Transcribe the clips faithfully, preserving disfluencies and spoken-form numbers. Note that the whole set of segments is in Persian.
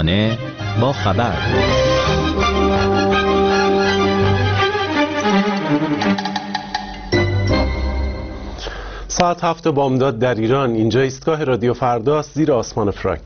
صبحانه با خبر. ساعت هفت بامداد در ایران. اینجا ایستگاه رادیو فرداست، زیر آسمان فراک.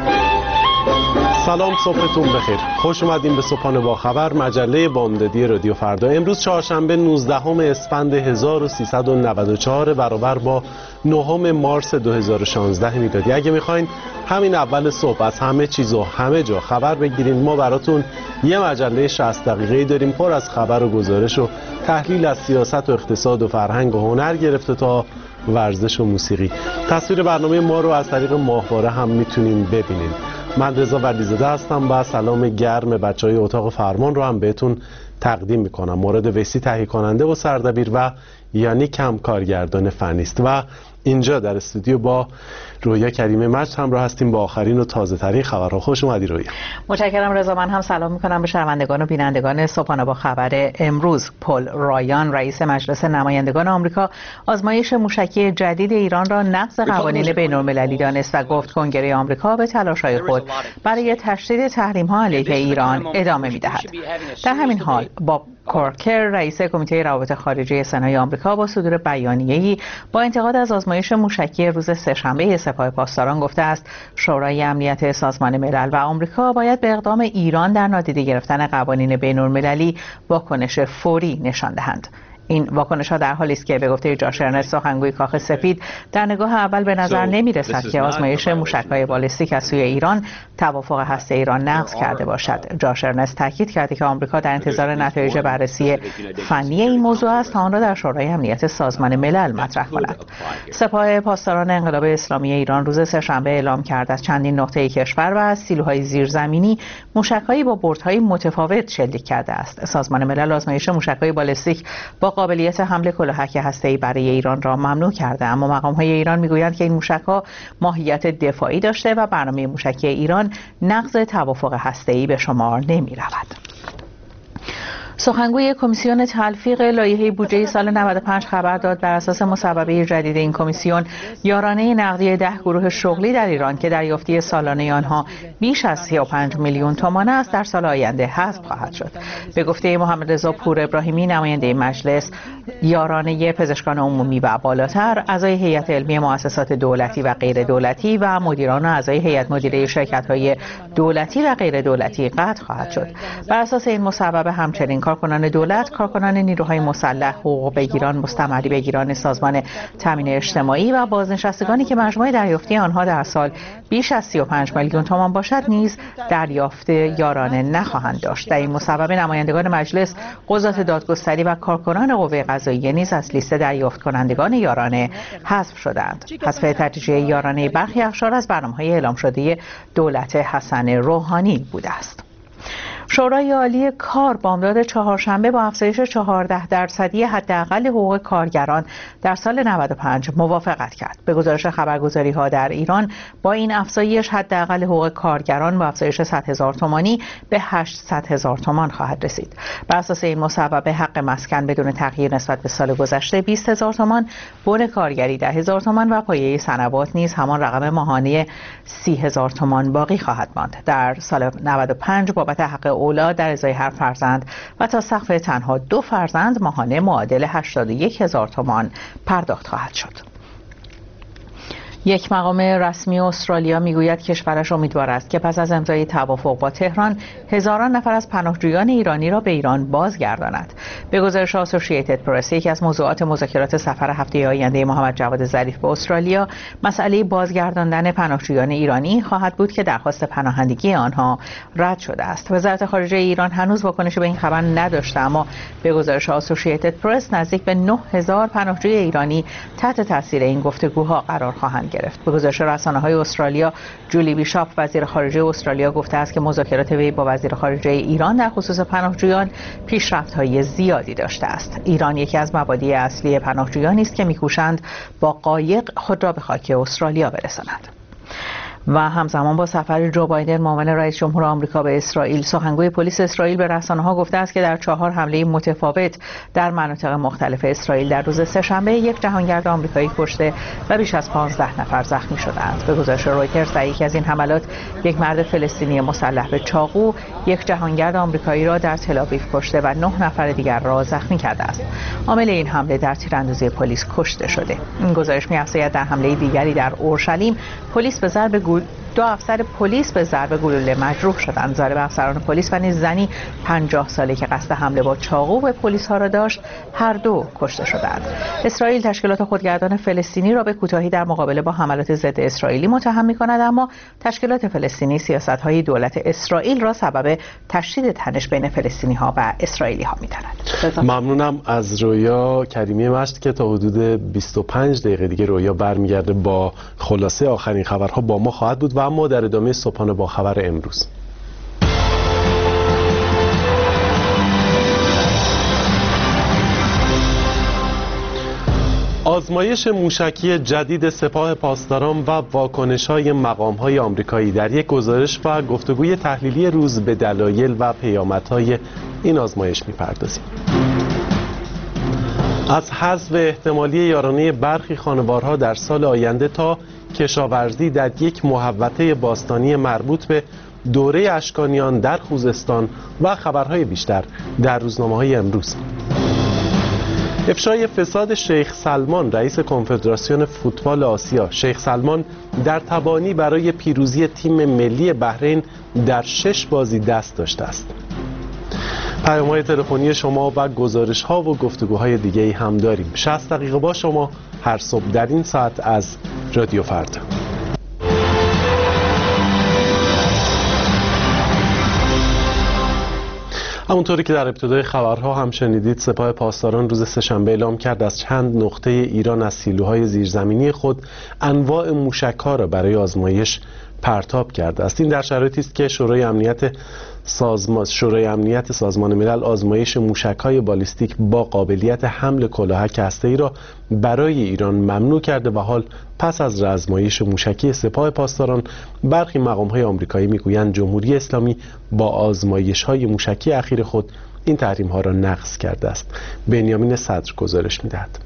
سلام، صبحتون بخیر. خوش اومدین به صبحانه با خبر، مجله بامدادی رادیو فردا. امروز چهارشنبه نوزدهم اسفند هزار و سیصد و نود و چهار برابر با نهم مارس دو هزار و شانزده میلادی. اگه میخواین همین اول صبح از همه چیز و همه جا خبر بگیرین، ما براتون یه مجله شصت دقیقه‌ای داریم پر از خبر و گزارش و تحلیل از سیاست و اقتصاد و فرهنگ و هنر گرفته تا ورزش و موسیقی. تصویر برنامه ما رو از طریق ماهواره هم میتونین ببینین. من رضا ولیزاده هستم و سلام گرم بچهای اتاق فرمان رو هم بهتون تقدیم میکنم. مورد ویسی تهیه کننده و سردبیر و یعنی کم کارگردان فنی است. و اینجا در استودیو با رویا کریمه مجد همراه هستیم با آخرین و تازه ترین خبرها. خوش اومدی رویا. متشکرم رضا. من هم سلام میکنم به شنوندگان و بینندگان صبحانه با خبر امروز. پل رایان رئیس مجلس نمایندگان آمریکا آزمایش موشکی جدید ایران را نقض قوانین بین‌المللی دانست و گفت کنگره آمریکا به تلاش‌های خود برای تشدید تحریم‌ها علیه ایران ادامه می‌دهد. در همین حال باب کورکر رئیس کمیته روابط خارجه سنای آمریکا با صدور بیانیه‌ای با انتقاد از آزمایش موشکی روز سه‌شنبه سپاه پاسداران گفته است شورای امنیت سازمان ملل و آمریکا باید به اقدام ایران در نادیده گرفتن قوانین بین‌المللی واکنش فوری نشان دهند. این واکنش‌ها در حالی است که به گفته جاش ارنست سخنگوی کاخ سفید در نگاه اول به نظر نمی‌رسد که آزمایش موشک‌های بالستیک از سوی ایران توافق هسته‌ای را نقض کرده باشد. جاش ارنست تاکید کرد که آمریکا در انتظار نتایج بررسی فنی این موضوع است تا آن را در شورای امنیت سازمان ملل مطرح کند. سپاه پاسداران انقلاب اسلامی ایران روز سه‌شنبه اعلام کرد از چندین نقطه کشور و از سیلوهای زیرزمینی موشک‌هایی با بردهای متفاوت شلیک کرده است. سازمان ملل آزمایش موشک‌های بالستیک با قابلیت حمله کلاهک هسته‌ای برای ایران را ممنوع کرده، اما مقام‌های ایران می‌گویند که این موشک‌ها ماهیت دفاعی داشته و برنامه موشکی ایران نقض توافق هسته‌ای به شمار نمی‌رود. سخنگوی کمیسیون تلفیق لایحه بودجه سال نود و پنج خبر داد بر اساس مصوبه جدید این کمیسیون یارانه نقدی ده گروه شغلی در ایران که دریافتی سالانه آنها بیش از سی و پنج میلیون تومان است در سال آینده حذف خواهد شد. به گفته محمد رضا پور ابراهیمی نماینده مجلس، یارانه پزشکان عمومی و بالاتر، اعضای هیئت علمی مؤسسات دولتی و غیر دولتی و مدیران و اعضای هیئت مدیره شرکت‌های دولتی و غیر دولتی قطع خواهد شد. بر اساس این مصوبه همچنین کارکنان دولت، کارکنان نیروهای مسلح، حقوق بگیران، مستمری بگیران سازمان تامین اجتماعی و بازنشستگانی که مجموع دریافتی آنها در سال بیش از سی و پنج میلیون تومان باشد نیز دریافت یارانه نخواهند داشت. در این مصوبه نمایندگان مجلس، قضات دادگستری و کارکنان قوه قضاییه نیز از لیست دریافت کنندگان یارانه حذف شدند. حذف تدریجی یارانه برخی اقشار از برنامه‌های اعلام شده دولت حسن روحانی بوده است. شورای عالی کار بامداد چهارشنبه با افزایش چهارده درصدی حداقل حقوق کارگران در سال نود و پنج موافقت کرد. به گزارش خبرگزاری‌ها در ایران با این افزایش حداقل حقوق کارگران با افزایش صد هزار تومانی به هشتصد هزار تومان خواهد رسید. بر اساس این مصوبه حق مسکن بدون تغییر نسبت به سال گذشته بیست هزار تومان، بون کارگری ده هزار تومان و پایه صنوات نیز همان رقم ماهانه سی هزار تومان باقی خواهد ماند. در سال نود و پنج بابت حق اولاد در ازای هر فرزند و تا سقف تنها دو فرزند ماهانه معادل هشتاد و یک هزار تومان پرداخت خواهد شد. یک مقام رسمی استرالیا میگوید کشورش امیدوار است که پس از امضای توافق با تهران هزاران نفر از پناهجویان ایرانی را به ایران بازگرداند. به گزارش اسوسییتد پرس، یکی از موضوعات مذاکرات سفر هفته آینده محمد جواد ظریف به استرالیا مسئله بازگرداندن پناهجویان ایرانی خواهد بود که درخواست پناهندگی آنها رد شده است. وزارت خارجه ایران هنوز واکنشی به این خبر نداشته، اما به گزارش اسوسییتد پرس نزدیک به نه هزار پناهجوی ایرانی تحت تاثیر این گفتگوها قرار خواهند گرفت. به گزارش رسانه‌های استرالیا، جولی بیشاپ وزیر خارجه استرالیا گفته است که مذاکرات وی با وزیر خارجه ایران در خصوص پناهجویان پیشرفت‌های زیادی داشته است. ایران یکی از مبادی اصلی پناهجویانی است که می‌کوشند با قایق خود را به خاک استرالیا برسانند. و همزمان با سفر جو بایدن معاون رئیس جمهور آمریکا به اسرائیل، سخنگوی پلیس اسرائیل به رسانه‌ها گفته است که در چهار حمله متفاوت در مناطق مختلف اسرائیل در روز سه‌شنبه یک جهانگرد آمریکایی کشته و بیش از پانزده نفر زخمی شدند. به گزارش رویترز در یکی از این حملات یک مرد فلسطینی مسلح به چاقو یک جهانگرد آمریکایی را در تل‌آویو کشته و نه نفر دیگر را زخمی کرده است. عامل این حمله در تیراندازی پلیس کشته شده. این گزارش می‌افزاید در حمله دیگری در اورشلیم پلیس به ضرب گول دو افسر پلیس به ضرب گلوله مجروح شدند. ضرب افسران پلیس و نیز زنی پنجاه ساله که قصد حمله با چاقو به پلیس ها را داشت هر دو کشته شدند. اسرائیل تشکیلات خودگردان فلسطینی را به کوتاهی در مقابله با حملات ضد اسرائیلی متهم می‌کند، اما تشکیلات فلسطینی سیاست‌های دولت اسرائیل را سبب تشدید تنش بین فلسطینی‌ها و اسرائیلی‌ها می‌داند. ممنونم از رویا کریمی مشت که تا حدود بیست و پنج دقیقه دیگه رویا برمیگرده با خلاصه آخرین خبرها با ما خواهد بود و اما در ادامه صبحانه با خبر امروز. آزمایش موشکی جدید سپاه پاسداران و واکنش‌های مقام‌های آمریکایی. در یک گزارش و گفتگوی تحلیلی روز به دلایل و پیامدهای این آزمایش می‌پردازیم. از حذف احتمالی یارانه برخی خانوارها در سال آینده تا کشاورزی در یک محوطه باستانی مربوط به دوره اشکانیان در خوزستان و خبرهای بیشتر در روزنامه‌های امروز. افشای فساد شیخ سلمان رئیس کنفدراسیون فوتبال آسیا. شیخ سلمان در تبانی برای پیروزی تیم ملی بحرین در شش بازی دست داشته است. پیام‌های تلفنی شما و گزارش‌ها و گفتگوهای دیگه‌ای هم داریم. شصت دقیقه با شما هر صبح در این ساعت از رادیو فردا. همونطوری که در ابتدای خبرها هم شنیدید، سپاه پاسداران روز سه‌شنبه اعلام کرد از چند نقطه ایران از سیلوهای زیرزمینی خود انواع موشک‌ها را برای آزمایش پرتاب کرده است. این در شرایطی است که شورای امنیت سازمان شورای امنیت سازمان ملل آزمایش موشک‌های بالیستیک با قابلیت حمل کلاهک هسته‌ای را برای ایران ممنوع کرده و حال پس از آزمایش موشکی سپاه پاسداران برخی مقام‌های آمریکایی میگویند جمهوری اسلامی با آزمایش‌های موشکی اخیر خود این تحریم‌ها را نقض کرده است. بنیامین صدر گزارش می‌دهد.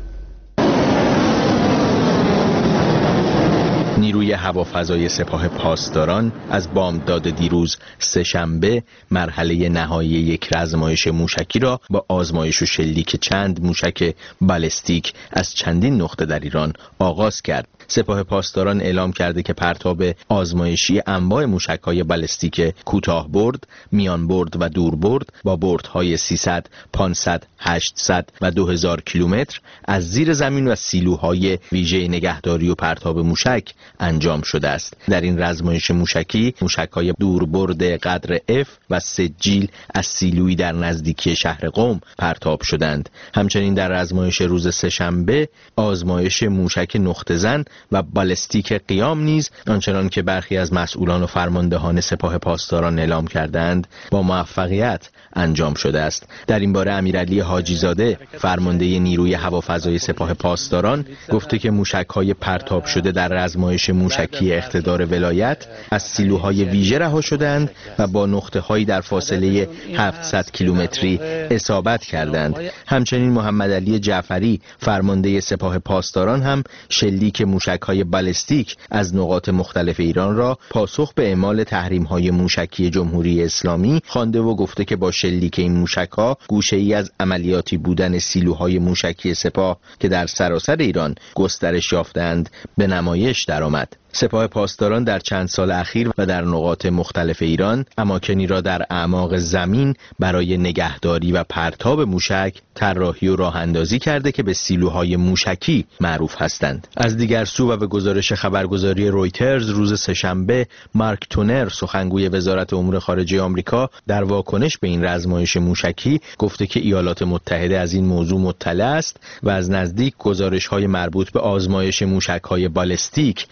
نیروی هوافضای سپاه پاسداران از بامداد دیروز سه‌شنبه مرحله نهایی یک آزمایش موشکی را با آزمایش و شلیک چند موشک بالستیک از چندین نقطه در ایران آغاز کرد. سپاه پاسداران اعلام کرده که پرتاب آزمایشی انواع موشک‌های بالستیک کوتاه برد، میان برد و دور برد با بردهای سیصد، پانصد، هشتصد و دو هزار کیلومتر از زیر زمین و سیلوهای ویژه نگهداری و پرتاب موشک انجام شده است. در این آزمایش موشکی موشک‌های دوربرد قدر اف و سجیل از سیلویی در نزدیکی شهر قم پرتاب شدند. همچنین در آزمایش روز سه‌شنبه آزمایش موشک نقطه زن و بالستیک قیام نیز آنچنان که برخی از مسئولان و فرماندهان سپاه پاسداران اعلام کردند با موفقیت انجام شده است. در این باره امیرعلی حاجی زاده فرمانده نیروی هوافضای سپاه پاسداران گفته که موشک‌های پرتاب شده در آزمایش موشکی اقتدار ولایت از سیلوهای ویژه رها شدند و با نقطه‌هایی در فاصله هفتصد کیلومتری اصابت کردند. همچنین محمد علی جعفری فرمانده سپاه پاسداران هم شلیک موشک‌های بالستیک از نقاط مختلف ایران را پاسخ به اعمال تحریم‌های موشکی جمهوری اسلامی خوانده و گفته که با شلیک این موشک‌ها گوشه‌ای از عملیاتی بودن سیلوهای موشکی سپاه که در سراسر ایران گسترش یافتند به نمایش درآمد. سپاه پاسداران در چند سال اخیر و در نقاط مختلف ایران اماکنی را در اعماق زمین برای نگهداری و پرتاب موشک طراحی و راه اندازی کرده که به سیلوهای موشکی معروف هستند. از دیگر سو و به گزارش خبرگزاری رویترز روز سه‌شنبه مارک تونر سخنگوی وزارت امور خارجه آمریکا در واکنش به این آزمایش موشکی گفته که ایالات متحده از این موضوع مطلع است و از نزدیک گزارش‌های مربوط به آزمایش موشک‌های بالستیک از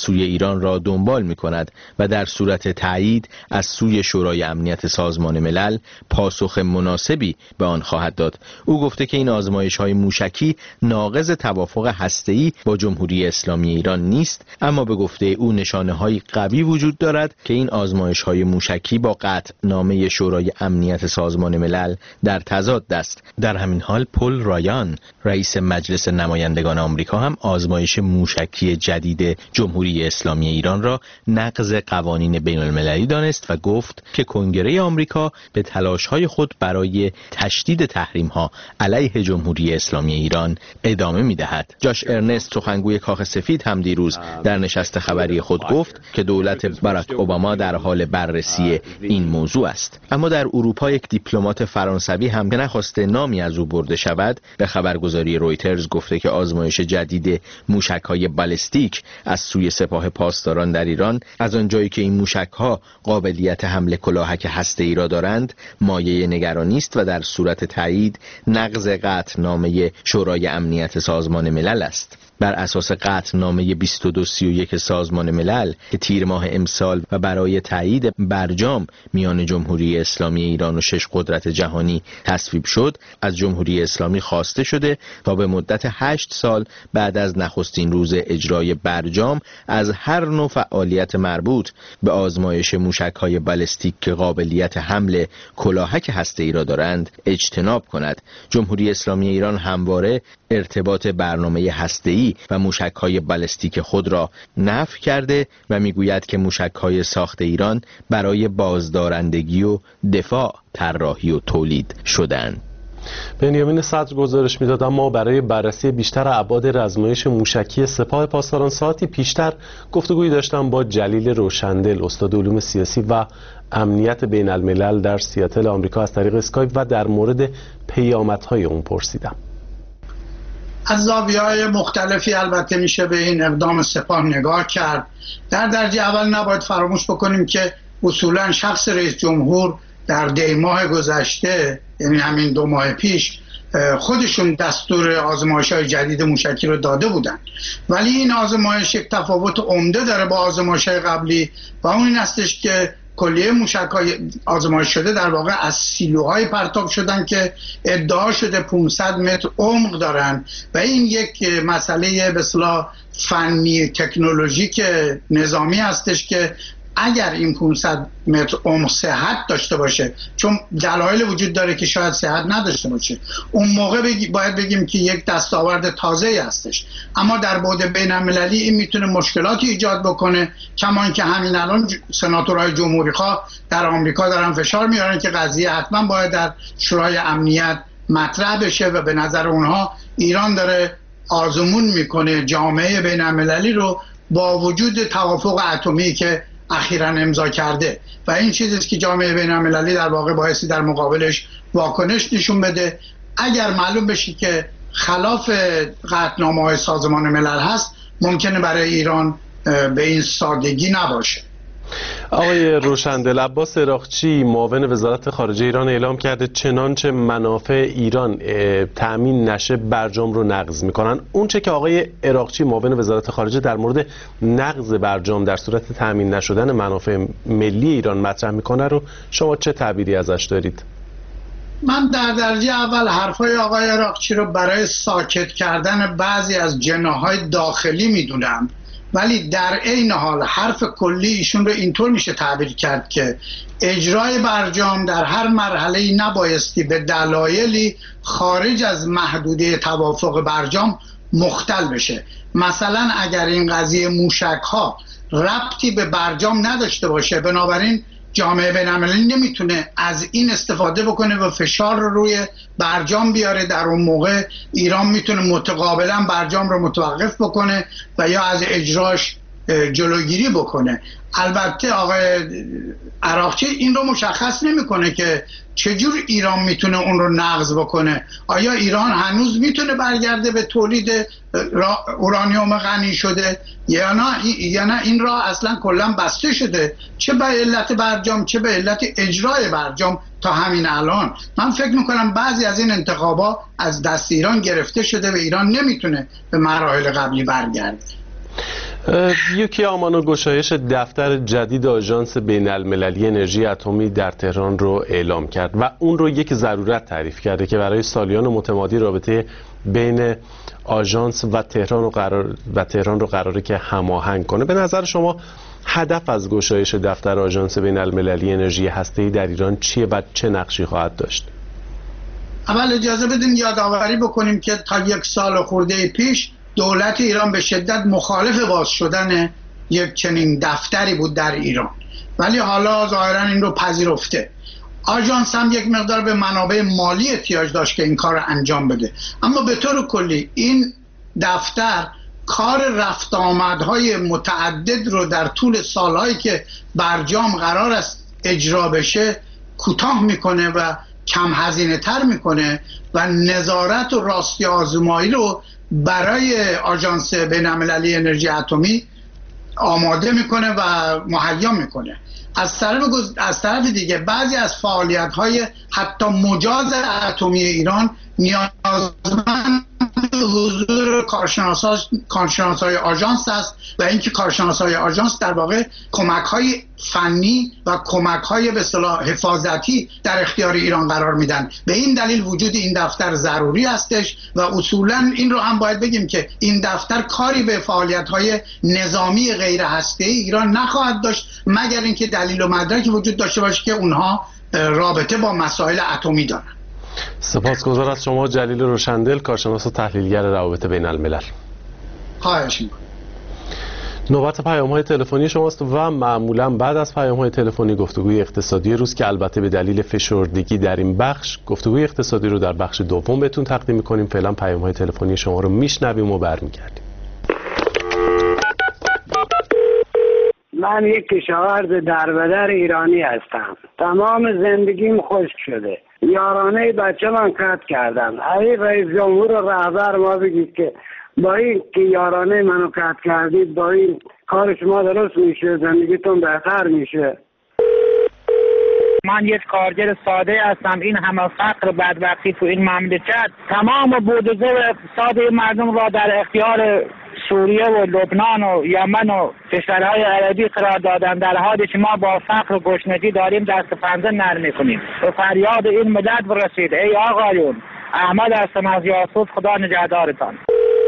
سوی ایران را دنبال می کند و در صورت تایید از سوی شورای امنیت سازمان ملل پاسخ مناسبی به آن خواهد داد. او گفته که این آزمایش‌های موشکی ناقض توافق هسته‌ای با جمهوری اسلامی ایران نیست، اما به گفته او نشانه‌های قوی وجود دارد که این آزمایش‌های موشکی با قطعنامه شورای امنیت سازمان ملل در تضاد است. در همین حال پل رایان رئیس مجلس نمایندگان آمریکا هم آزمایش موشکی جدید جمهوری اسلامی ایران را نقض قوانین بین المللی دانست و گفت که کنگره آمریکا به تلاش‌های خود برای تشدید تحریم‌ها علیه جمهوری اسلامی ایران ادامه می‌دهد. جاش ارنست سخنگوی کاخ سفید هم دیروز در نشست خبری خود گفت که دولت باراک اوباما در حال بررسی این موضوع است. اما در اروپا یک دیپلمات فرانسوی هم که نخواسته نامی از او برده شود به خبرگزاری رویترز گفته که آزمایش جدید موشک‌های بالستیک از سوی سپاه پاسداران در ایران از آنجایی که این موشک‌ها قابلیت حمل کلاهک هسته‌ای را دارند مایه نگرانی است و در صورت تایید نقض قطعنامه شورای امنیت سازمان ملل است. بر اساس قطعنامه بیست و دو سی و یک سازمان ملل که تیر ماه امسال و برای تایید برجام میان جمهوری اسلامی ایران و شش قدرت جهانی تصویب شد، از جمهوری اسلامی خواسته شده تا به مدت هشت سال بعد از نخستین روز اجرای برجام از هر نوع فعالیت مربوط به آزمایش موشک‌های بالستیک که قابلیت حمل کلاهک هسته‌ای را دارند اجتناب کند. جمهوری اسلامی ایران همواره ارتباط برنامه هسته‌ای و موشک‌های بالستیک خود را نفی کرده و میگوید که موشک‌های ساخت ایران برای بازدارندگی و دفاع طراحی و تولید شدند. بنیامین صدر گزارش میداد اما برای بررسی بیشتر ابعاد آزمایش موشکی سپاه پاسداران ساعتی پیشتر گفتگویی داشتم با جلیل روشندل، استاد علوم سیاسی و امنیت بین الملل در سیاتل آمریکا از طریق اسکایپ و در مورد پیامدهای اون پرسیدم. از زاویه‌های مختلفی البته میشه به این اقدام سپاه نگاه کرد. در درجه اول نباید فراموش بکنیم که اصولا شخص رئیس جمهور در دی ماه گذشته، یعنی همین دو ماه پیش، خودشون دستور آزمایش‌های جدید موشکی رو داده بودن، ولی این آزمایش یک تفاوت عمده داره با آزمایش‌های قبلی و اون این هستش که کلیه موشک‌های آزمایش شده در واقع از سیلوهای پرتاب شدن که ادعا شده پانصد متر عمق دارن و این یک مسئله به اصطلاح فنی تکنولوژیک نظامی هستش که اگر این پانصد متر عمق صحت داشته باشه، چون دلایل وجود داره که شاید صحت نداشته باشه، اون موقع بگی باید بگیم که یک دستاورد تازه هستش، اما در بعد بین المللی این میتونه مشکلاتی ایجاد بکنه، کما اینکه همین الان سناتورهای جمهوری خواه در آمریکا دارن فشار میارن که قضیه حتما باید در شورای امنیت مطرح بشه و به نظر اونها ایران داره آزمون میکنه جامعه بین المللی رو با وجود توافق اتمی که اخیراً امضا کرده و این چیزی است که جامعه بین المللی در واقع بایستی در مقابلش واکنش نشون بده. اگر معلوم بشه که خلاف قطعنامه‌های سازمان ملل هست، ممکنه برای ایران به این سادگی نباشه. آقای روشندل، عباس عراقچی معاون وزارت خارجه ایران اعلام کرده چنانچه منافع ایران تأمین نشه برجام رو نقض میکنن. اون چه که آقای عراقچی معاون وزارت خارجه در مورد نقض برجام در صورت تأمین نشدن منافع ملی ایران مطرح میکنه رو شما چه تعبیری ازش دارید؟ من در درجه اول حرفای آقای عراقچی رو برای ساکت کردن بعضی از جناح‌های داخلی میدونم، ولی در عین حال حرف کلی ایشون رو اینطور میشه تعبیر کرد که اجرای برجام در هر مرحله‌ای نبایستی به دلایلی خارج از محدوده توافق برجام مختل بشه. مثلا اگر این قضیه موشک‌ها ربطی به برجام نداشته باشه، بنابراین جامعه بین‌المللی نمیتونه از این استفاده بکنه و فشار رو روی برجام بیاره. در اون موقع ایران میتونه متقابلا برجام رو متوقف بکنه و یا از اجراش جلوگیری بکنه. البته آقای عراقچی این رو مشخص نمیکنه که چجور ایران میتونه اون رو نقض بکنه. آیا ایران هنوز میتونه برگرده به تولید اورانیوم غنی شده یا نه یا نه این راه اصلا کلا بسته شده، چه به علت برجام چه به علت اجرای برجام تا همین الان. من فکر میکنم بعضی از این انتخابا از دست ایران گرفته شده و ایران نمیتونه به مراحل قبلی برگرده. یوکی آمانو گشایش دفتر جدید آژانس بین‌المللی انرژی اتمی در تهران رو اعلام کرد و اون رو یک ضرورت تعریف کرده که برای سالیان متمادی رابطه بین آژانس و تهران رو قرار و تهران رو قراره که هماهنگ کنه. به نظر شما هدف از گشایش دفتر آژانس بین‌المللی انرژی هسته‌ای در ایران چیه و چه نقشی خواهد داشت؟ اول اجازه بدین یادآوری بکنیم که تا یک سال خورده پیش دولت ایران به شدت مخالف باز شدن یک چنین دفتری بود در ایران، ولی حالا ظاهرا این رو پذیرفته. آژانس هم یک مقدار به منابع مالی احتیاج داشت که این کار رو انجام بده، اما به طور کلی این دفتر کار رفت آمدهای متعدد رو در طول سالهایی که برجام قرار است اجرا بشه کوتاه میکنه و کم هزینه تر میکنه و نظارت و راستی آزمایی رو برای آژانس بین‌المللی انرژی اتمی آماده میکنه و مهیا میکنه. از طرف از طرف دیگه بعضی از فعالیت‌های حتی مجاز اتمی ایران نیازمند حضور کارشناسای آژانس است و اینکه کارشناسای آژانس در واقع کمک‌های فنی و کمک‌های به اصطلاح حفاظتی در اختیار ایران قرار میدن. به این دلیل وجود این دفتر ضروری هستش و اصولاً این رو هم باید بگیم که این دفتر کاری به فعالیت‌های نظامی غیر هسته‌ای ایران نخواهد داشت مگر اینکه دلیل و مدرکی وجود داشته باشه که اونها رابطه با مسائل اتمی دارن. سپاسگزار از شما جلیل روشندل، کارشناس و تحلیلگر روابط بین الملل. خواهش می‌کنم. نوبت پیام‌های تلفنی شماست و معمولا بعد از پیام‌های تلفنی گفتگوی اقتصادی روز که البته به دلیل فشردگی در این بخش گفتگوی اقتصادی رو در بخش دوم بهتون تقدیم می‌کنیم. فعلا پیام‌های تلفنی شما رو میشنویم و برمیگردیم. من یک کشاورز دربدر ایرانی هستم. تمام زندگیم خشک شده. یارانه بچه من قطع کردم. ای رئیس جمهور و رهبر ما بگید که با این که یارانه منو قطع کردید با این کار شما درست میشه، زندگیتون بهتر میشه. من یک کارگر ساده هستم. این همه فقر بدبختی تو این مملکت تمام بودجه اقتصاد مردم را در اختیار سوریه و لبنان و یمن و کشورهای عربی قرار دادن، در حالی که ما با فقر و گشنگی داریم دست پنجه نرم می‌کنیم. به فریاد این ملت برسید. ای آقایون، احمد هستم از یاسوج، خدا نگهدارتان.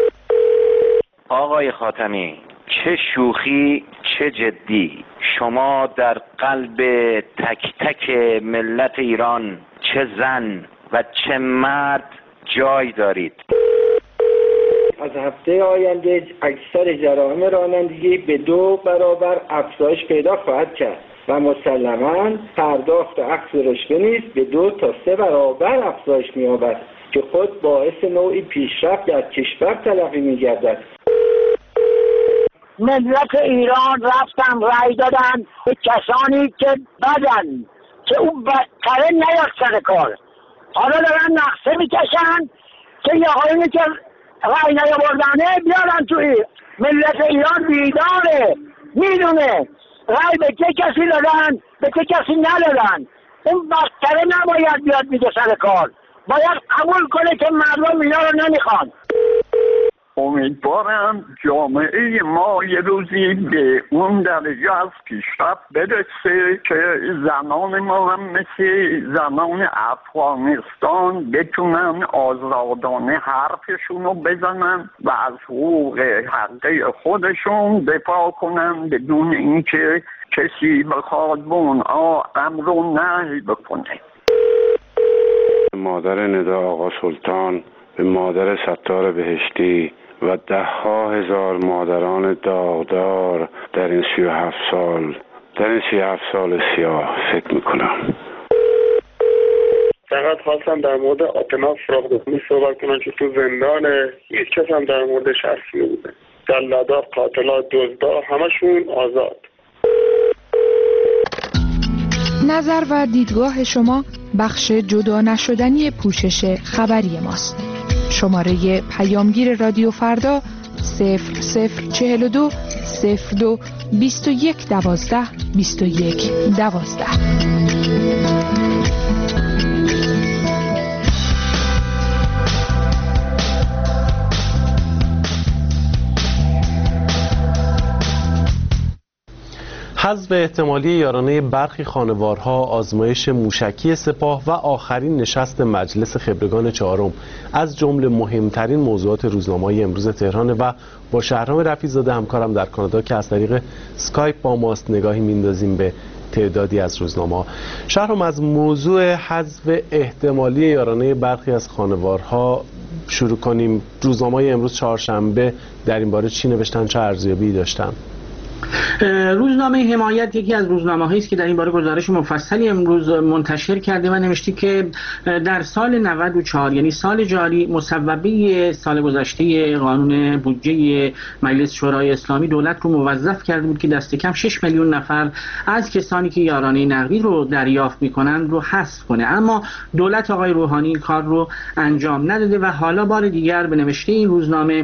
آقای خاتمی، چه شوخی چه جدی، شما در قلب تک تک ملت ایران چه زن و چه مرد جای دارید. از هفته آینده اکثر جرائم رانندگی به دو برابر افزایش پیدا خواهد کرد و مسلماً پرداخت عکس رشوه نیز به دو تا سه برابر افزایش می‌یابد که خود باعث نوعی پیشرفت در کشور تلقی می‌گردد. ملت ایران رفتن رای دادن به کسانی که بدن که اون بدتره نیاد سر کار. حالا دارن نقصه میکشن که یه هایی که رای نیاوردنه بیارن توی. ملت ایران بیداره، میدونه رای به چه کسی دادن به چه کسی ندادن. اون بدتره نباید بیاد میگه سر کار، باید قبول کنه که مردم اینا رو نمیخوان. امیدوارم جامعه ما یه روزی به اون درجه از پیشرفت برسه که زنان ما هم مثل زنان افغانستان بتونن آزادانه حرفشون رو بزنن و از حقوق حقه خودشون دفاع کنن بدون اینکه کسی بخواد به اونها امر و نهی بکنه. مادر ندا آقا سلطان، به مادر ستار بهشتی و ده ها هزار مادران داغدار در این سی و هفت سال در این سی و هفت سال سیاه فکر میکنم. فقط خواستم در مورد آتنا فراغ‌دومی صحبت کنم که تو زندانه، هیچ کس هم در موردش حرف نمیزنه. جلادها، قاتلات، دزدا همشون آزاد. نظر و دیدگاه شما بخش جدا نشدنی پوشش خبری ماست. شماره پیامگیر رادیو فردا صفر صفر چهل و دو صفر دو بیست و یک دوازده بیست و یک دوازده. حذف احتمالی یارانه برخی خانوارها، آزمایش موشکی سپاه و آخرین نشست مجلس خبرگان چهارم از جمله مهمترین موضوعات روزنامه‌های امروز تهران و با شهرام رفیع‌زاده همکارم در کانادا که از طریق اسکایپ با ماست نگاهی میندازیم به تعدادی از روزنامه‌ها. شهرام، از موضوع حذف احتمالی یارانه برخی از خانوارها شروع کنیم. روزنامه‌های امروز چهارشنبه در این باره چی نوشتن، چه ارزیابی داشتن؟ روزنامه حمایت یکی از روزنامه‌هایی است که در این باره گزارش مفصلی امروز منتشر کرده و نوشته که در سال نود و چهار یعنی سال جاری مصوبه سال گذشته قانون بودجه مجلس شورای اسلامی دولت رو موظف کرده بود که دست کم شش میلیون نفر از کسانی که یارانه نقدی رو دریافت می‌کنند رو حذف کنه، اما دولت آقای روحانی این کار رو انجام نداده و حالا بار دیگر به نوشته این روزنامه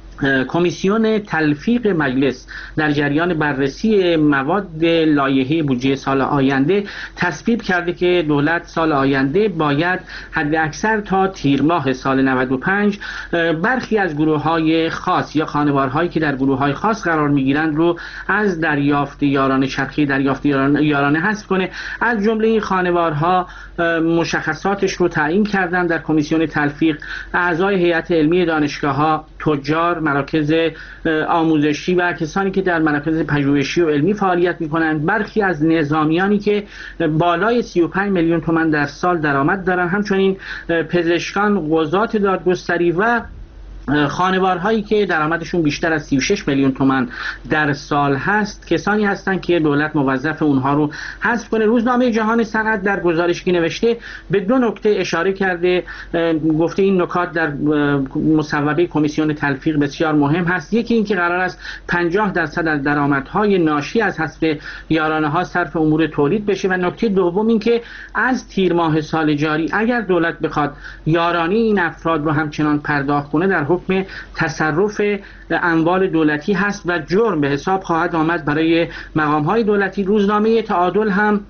کمیسیون تلفیق مجلس در جریان بررسی مواد لایحه بودجه سال آینده تصویب کرده که دولت سال آینده باید حد اکثر تا تیر ماه سال نود و پنج برخی از گروه‌های خاص یا خانوارهایی که در گروه‌های خاص قرار می‌گیرند رو از دریافت یارانه چرخی دریافت یارانه حذف کنه. از جمله این خانوارها مشخصاتش رو تعیین کردن در کمیسیون تلفیق اعضای هیئت علمی دانشگاه‌ها، تجار، مراکز آموزشی و کسانی که در مراکز پژوهشی و علمی فعالیت می‌کنند، برخی از نظامیانی که بالای سی و پنج میلیون تومان در سال درآمد دارند، همچنین پزشکان، قضات دادگستری و خانوارهایی که درآمدشون بیشتر از سی و شش میلیون تومان در سال هست، کسانی هستند که دولت موظف اونها رو حذف کنه. روزنامه جهان صنعت در گزارشی که نوشته به دو نکته اشاره کرده، گفته این نکات در مصوبه کمیسیون تلفیق بسیار مهم هست. یکی این که قرار است پنجاه درصد از درآمدهای ناشی از حذف یارانه ها صرف امور تولید بشه و نکته دوم این که از تیر ماه سال جاری اگر دولت بخواد یارانه این افراد رو همچنان پرداخت کنه در حکم تصرف اموال دولتی هست و جرم به حساب خواهد آمد برای مقام‌های دولتی. روزنامه تعادل هم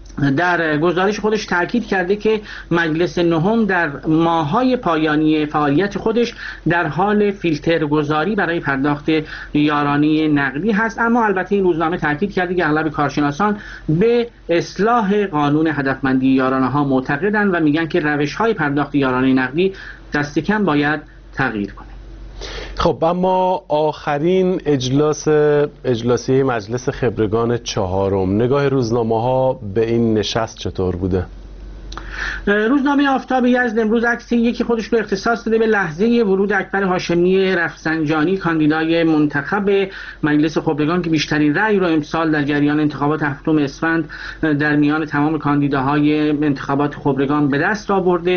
در گزارش خودش تاکید کرده که مجلس نهم در ماه‌های پایانی فعالیت خودش در حال فیلتر گذاری برای پرداخت یارانه نقدی هست، اما البته این روزنامه تاکید کرده که اغلب کارشناسان به اصلاح قانون هدفمندی یارانه ها معتقدند و میگن که روش‌های پرداخت یارانه نقدی دست کم باید تغییر کنه. خب اما آخرین اجلاس اجلاسی مجلس خبرگان چهارم، نگاه روزنامه ها به این نشست چطور بوده؟ روزنامه آفتاب یزد امروز عکس یکی خودش رو اختصاص داده به لحظه ورود اکبر هاشمی رفسنجانی، کاندیدای منتخب مجلس خبرگان که بیشترین رأی رو امسال در جریان انتخابات هفتم اسفند در میان تمام کاندیداهای انتخابات خبرگان به دست آورده،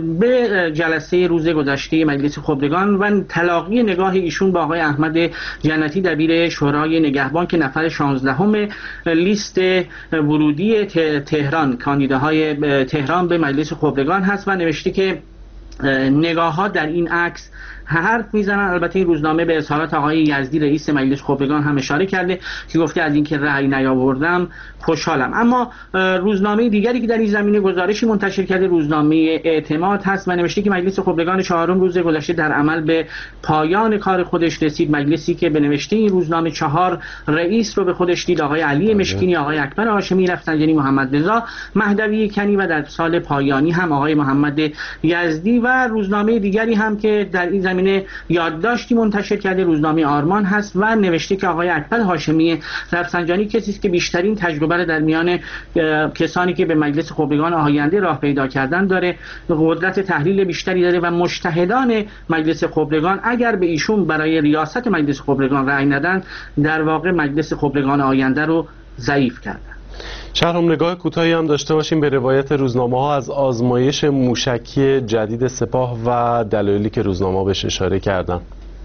به جلسه روز گذشته مجلس خبرگان و تلاقی نگاه ایشون با آقای احمد جنتی دبیر شورای نگهبان که نفر شانزدهم لیست ورودی تهران کاندیداهای تهران به مجلس خبرگان هست و نوشته که نگاه ها در این عکس حرف میزنن. البته این روزنامه به اظهارات آقای یزدی رئیس مجلس خبرگان هم اشاره کرده که گفته از اینکه رأی نیاوردم خوشحالم. اما روزنامه دیگری که در این زمینه گزارشی منتشر کرده روزنامه اعتماد هست و نوشته که مجلس خبرگان چهارم روز گذشته در عمل به پایان کار خودش رسید. مجلسی که به نوشته این روزنامه چهار رئیس رو به خودش دید، آقای علی مشکینی، آقای اکبر هاشمی رفسنجانی، محمد رضا مهدوی کنی و در سال پایانی هم آقای محمد یزدی. و روزنامه دیگری هم که در این زمینه یادداشتی منتشر کرده روزنامه آرمان هست و نوشته که آقای اکبر هاشمی رفسنجانی کسی است که بیشترین تجربه را در میان کسانی که به مجلس خبرگان آینده راه پیدا کردن داره، قدرت تحلیل بیشتری داره و مجتهدان مجلس خبرگان اگر به ایشون برای ریاست مجلس خبرگان رأی ندن در واقع مجلس خبرگان آینده رو ضعیف کردن. شهرام، نگاه کوتاهی هم داشته باشیم به روایت روزنامه ها از آزمایش موشکی جدید سپاه و دلایلی که روزنامه بهش اشاره کردن.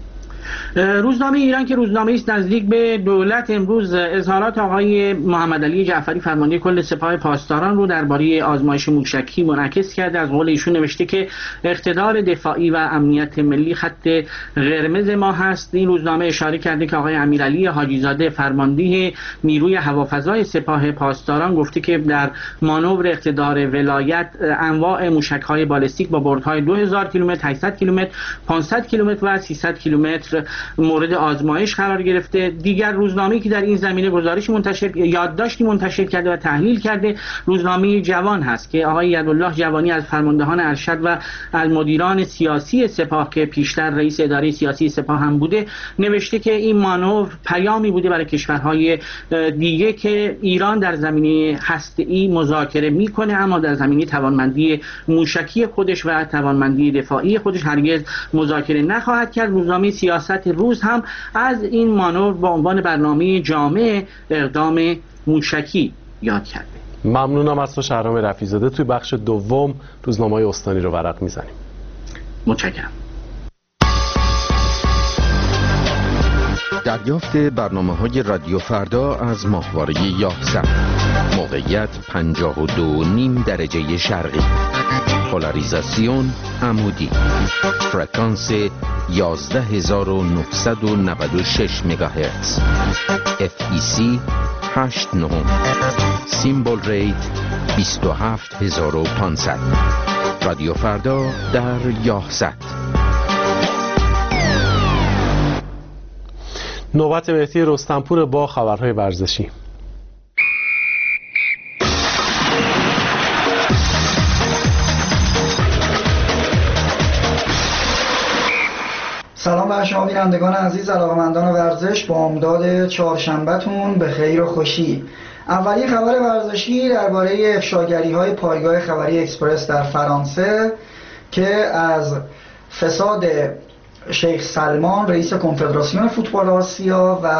روزنامه ایران که روزنامه است نزدیک به دولت امروز اظهارات آقای محمد علی جعفری فرمانده کل سپاه پاسداران رو درباره آزمایش موشکی منعکس کرده. از قول ایشون نوشته که اقتدار دفاعی و امنیت ملی خط قرمز ما هست. این روزنامه اشاره کرده که آقای امیرعلی حاجیزاده فرمانده نیروی هوافضای سپاه پاسداران گفته که در مانور اقتدار ولایت انواع موشک‌های بالستیک با بردهای دو هزار کیلومتر، هشتصد کیلومتر، پانصد کیلومتر و سیصد کیلومتر مصر مورد آزمایش قرار گرفته. دیگر روزنامه‌ای که در این زمینه گزارش منتشر یادداشتی منتشر کرده و تحلیل کرده روزنامه جوان هست که آقای یدالله جوانی از فرماندهان ارشد و از مدیران سیاسی سپاه که پیشتر رئیس اداره سیاسی سپاه هم بوده نوشته که این مانور پیامی بوده برای کشورهای دیگه که ایران در زمینه هسته‌ای مذاکره میکنه اما در زمینه توانمندی موشکی خودش و توانمندی دفاعی خودش هرگز مذاکره نخواهد کرد. روزنامه سیاست روز هم از این مانور با عنوان برنامه جامع اقدام موشکی یاد کرده. ممنونم از تو شهرام رفیع‌زاده. توی بخش دوم روزنامه‌های استانی رو ورق میزنیم. متشکرم. دریافت برنامه‌های رادیو فردا از ماهواره یاهصد. موقعیت پنجاه و دو و نیم درجه شرقی. پولاریزاسیون عمودی. فرکانس یازده هزار و نهصد و نود و شش مگاهرتز. اف ای سی هشت نه. سیمبل ریت بیست و هفت هزار و پانصد. رادیو فردا در یاهصد. نوبت مهدی رستمپور با خبرهای ورزشی. سلام بر شما بینندگان عزیز، علاقه‌مندان ورزش، بامداد چهارشنبه‌تون به خیر و خوشی. اولین خبر ورزشی درباره افشاگری‌های پایگاه خبری اکسپرس در فرانسه که از فساد شیخ سلمان رئیس کنفدراسیون فوتبال آسیا و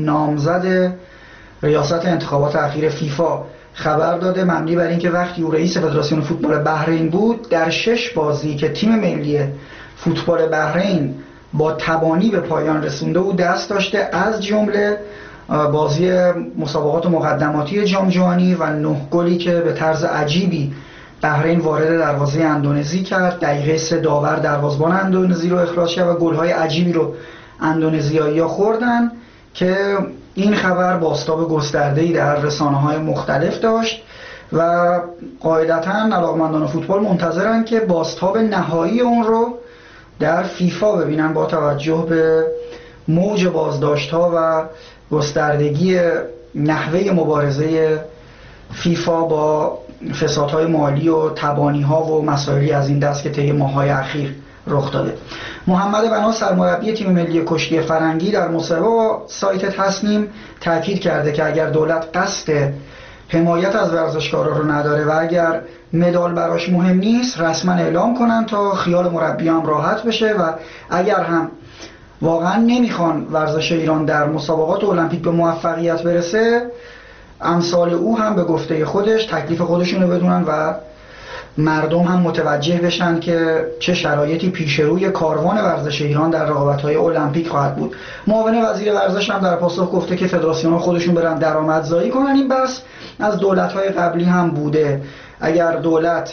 نامزد ریاست انتخابات اخیر فیفا خبر داده، مبنی بر اینکه وقتی او رئیس فدراسیون فوتبال بحرین بود در شش بازی که تیم ملی فوتبال بحرین با تبانی به پایان رسونده او دست داشته، از جمله بازی مسابقات مقدماتی جام جهانی و نه گلی که به طرز عجیبی بحرین وارد دروازه اندونزی کرد. دقیقه سه داور دروازه‌بان اندونزی رو اخراج کرد و گل‌های عجیبی رو اندونزیایی‌ها خوردن که این خبر بازتاب گسترده‌ای در رسانه‌های مختلف داشت و قاعدتاً علاقه‌مندان فوتبال منتظرن که بازتاب نهایی اون رو در فیفا ببینن با توجه به موج بازداشت‌ها و گستردگی نحوه مبارزه فیفا با فسادهای مالی و تبانی‌ها و مسائلی از این دست که طی ماه‌های اخیر رخ داده. محمد بنا سرمربی تیم ملی کشتی فرنگی در مصاحبه با سایت تصنیم تاکید کرده که اگر دولت قصد حمایت از ورزشکارا رو نداره و اگر مدال براش مهم نیست رسما اعلام کنن تا خیال مربی هم راحت بشه و اگر هم واقعا نمیخوان ورزش ایران در مسابقات المپیک به موفقیت برسه، امثال او هم به گفته خودش تکلیف خودشونو بدونن و مردم هم متوجه بشن که چه شرایطی پیش روی کاروان ورزش ایران در رقابت‌های المپیک خواهد بود. معاون وزیر ورزش هم در پاسخ گفته که فدراسیون‌ها خودشون برن درآمدزایی کنن. این بحث از دولت‌های قبلی هم بوده. اگر دولت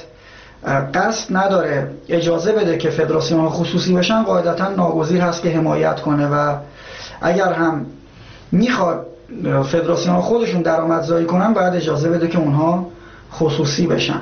قصد نداره اجازه بده که فدراسیون‌ها خصوصی بشن، قاعدتاً ناگزیر هست که حمایت کنه و اگر هم میخواد فدراسیون‌ها خودشون درآمدزایی کنن باید اجازه بده که اونها خصوصی بشن.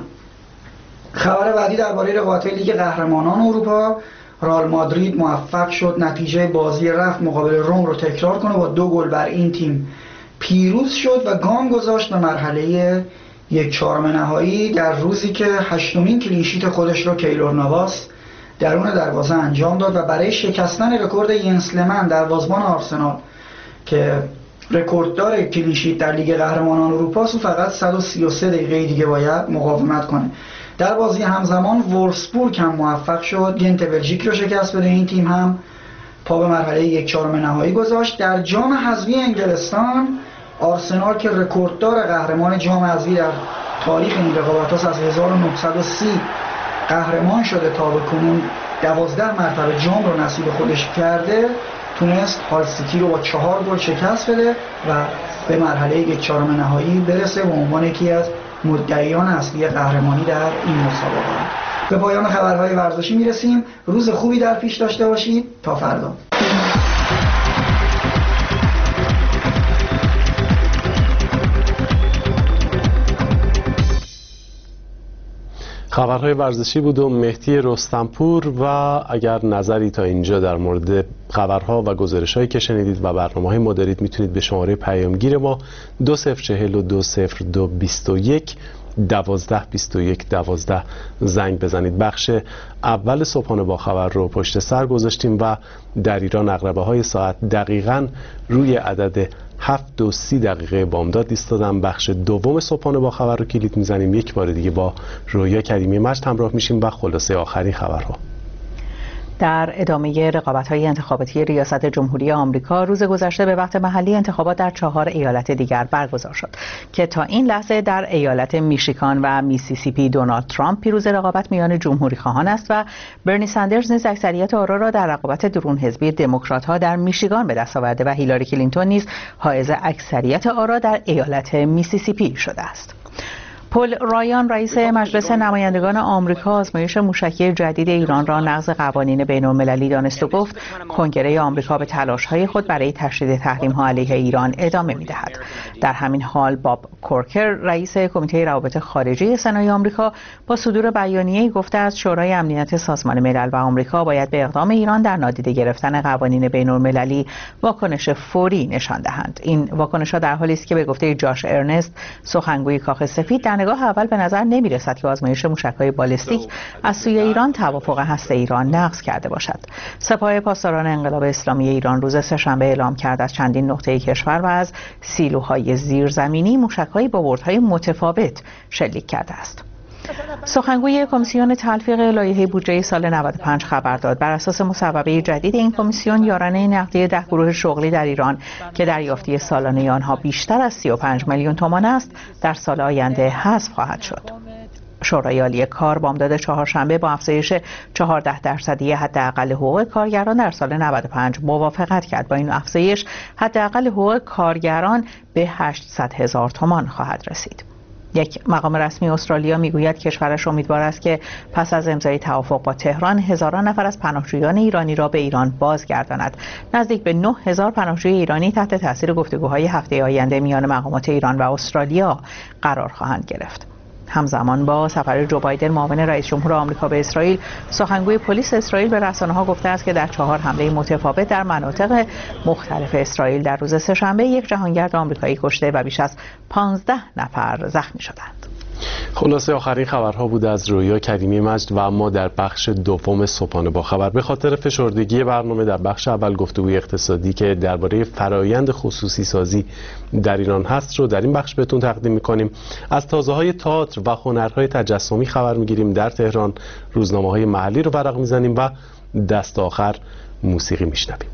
خبر بعدی درباره رقابت‌های لیگ قهرمانان اروپا. رئال مادرید موفق شد نتیجه بازی رفت مقابل روم رو تکرار کنه، با دو گل بر این تیم پیروز شد و گام گذاشت به مرحله یک چهارم نهایی در روزی که هشتمین کلینشیت خودش رو کیلور نواس درون دروازه انجام داد و برای شکستن رکورد ینس لمن دروازه‌بان آرسنال که رکورددار کلینشیت در لیگ قهرمانان اروپا است، فقط صد و سی و سه دقیقه دیگه باید مقاومت کنه. در بازی همزمان وولفسبورگ هم موفق شد گنت بلژیک رو شکست بده. این تیم هم پا به مرحله یک چهارم نهایی گذاشت. در جام حذفی انگلستان آرسنال که رکورددار قهرمان جام حذفی در تاریخ این رقابت‌ها از هزار و نهصد و سی قهرمان شده تا به کنون دوازده مرتبه جام رو نصیب خودش کرده، تونست هال سیتی رو با چهار گل شکست بده و به مرحله یک چهارم نهایی برسه و عنوان یکی از مدعیان اصلی قهرمانی در این مسابقه. به پایان خبرهای ورزشی میرسیم. روز خوبی در پیش داشته باشید. تا فردا. خبر خبرهای ورزشی بود و مهدی رستمپور. و اگر نظری تا اینجا در مورد خبرها و گزارش‌هایی که شنیدید و برنامه‌های ما دارید میتونید به شماره پیامگیر ما دو صفر چهل و دو صفر دو بیست و یک دوازده بیست و یک دوازده زنگ بزنید. بخش اول صبحانه با خبر رو پشت سر گذاشتیم و در ایران عقربه های ساعت دقیقاً روی عدد هفت و سی دقیقه بامداد ایستادن. بخش دوم صبحانه با خبر رو کلید میزنیم. یک بار دیگه با رویا کریمی مجد همراه میشیم و خلاصه آخرین خبرها. در ادامه رقابت‌های انتخاباتی ریاست جمهوری آمریکا روز گذشته به وقت محلی انتخابات در چهار ایالت دیگر برگزار شد که تا این لحظه در ایالت میشیگان و میسیسیپی دونالد ترامپ پیروز رقابت میان جمهوری‌خواهان است و برنی ساندرز نیز اکثریت آرا را در رقابت درون حزبی دموکرات‌ها در میشیگان به دست آورده و هیلاری کلینتون نیز حائز اکثریت آرا در ایالت میسیسیپی شده است. پل رایان رئیس مجلس نمایندگان آمریکا آزمایش موشکی جدید ایران را نقض قوانین بین‌المللی دانست و گفت کنگره آمریکا به تلاش‌های خود برای تشدید تحریم‌ها علیه ایران ادامه می‌دهد. در همین حال باب کورکر رئیس کمیته روابط خارجی سنای آمریکا با صدور بیانیه‌ای گفته است شورای امنیت سازمان ملل و آمریکا باید به اقدام ایران در نادیده گرفتن قوانین بین‌المللی واکنش فوری نشان دهند. این واکنش‌ها در حالی است که به گفته جاش ارنست سخنگوی کاخ سفید در نگاه اول به نظر نمی رسد که آزمایش موشک‌های بالستیک از سوی ایران توافق هسته ایران نقض کرده باشد. سپاه پاسداران انقلاب اسلامی ایران روز سه‌شنبه اعلام کرد از چندین نقطه کشور و از سیلوهای زیرزمینی موشک‌های با بردهای متفاوت شلیک کرده است. سخنگوی کمیسیون تلفیق لایحه بودجه سال نود و پنج خبر داد بر اساس مصوبه جدید این کمیسیون یارانه نقدی ده گروه شغلی در ایران که دریافتی سالانه آنها بیشتر از سی و پنج میلیون تومان است در سال آینده حذف خواهد شد. شورای عالی کار بامداد چهارشنبه با افزایش چهارده درصدی حداقل حقوق کارگران در سال نود و پنج موافقت کرد. با این افزایش حداقل حقوق کارگران به هشتصد هزار تومان خواهد رسید. یک مقام رسمی استرالیا میگوید کشورش امیدوار است که پس از امضای توافق با تهران هزاران نفر از پناهجویان ایرانی را به ایران بازگرداند. نزدیک به نه هزار پناهجوی ایرانی تحت تاثیر گفتگوهای هفته آینده میان مقامات ایران و استرالیا قرار خواهند گرفت. همزمان با سفر جو بایدن معاون رئیس جمهور آمریکا به اسرائیل، سخنگوی پلیس اسرائیل به رسانه‌ها گفته است که در چهار حمله متفاوت در مناطق مختلف اسرائیل در روز سه‌شنبه یک جهانگرد آمریکایی کشته و بیش از پانزده نفر زخمی شدند. خلاصه آخرین خبرها بود از رویا کریمی مجد و اما در بخش دوم صبحانه با خبر به خاطر فشردگی برنامه در بخش اول گفتگوی اقتصادی که درباره فرایند خصوصی سازی در ایران هست رو در این بخش بهتون تقدیم می‌کنیم. از تازه‌های تئاتر و هنرهای تجسمی خبر می‌گیریم. در تهران روزنامه‌های محلی رو ورق می‌زنیم و دست آخر موسیقی میشنویم.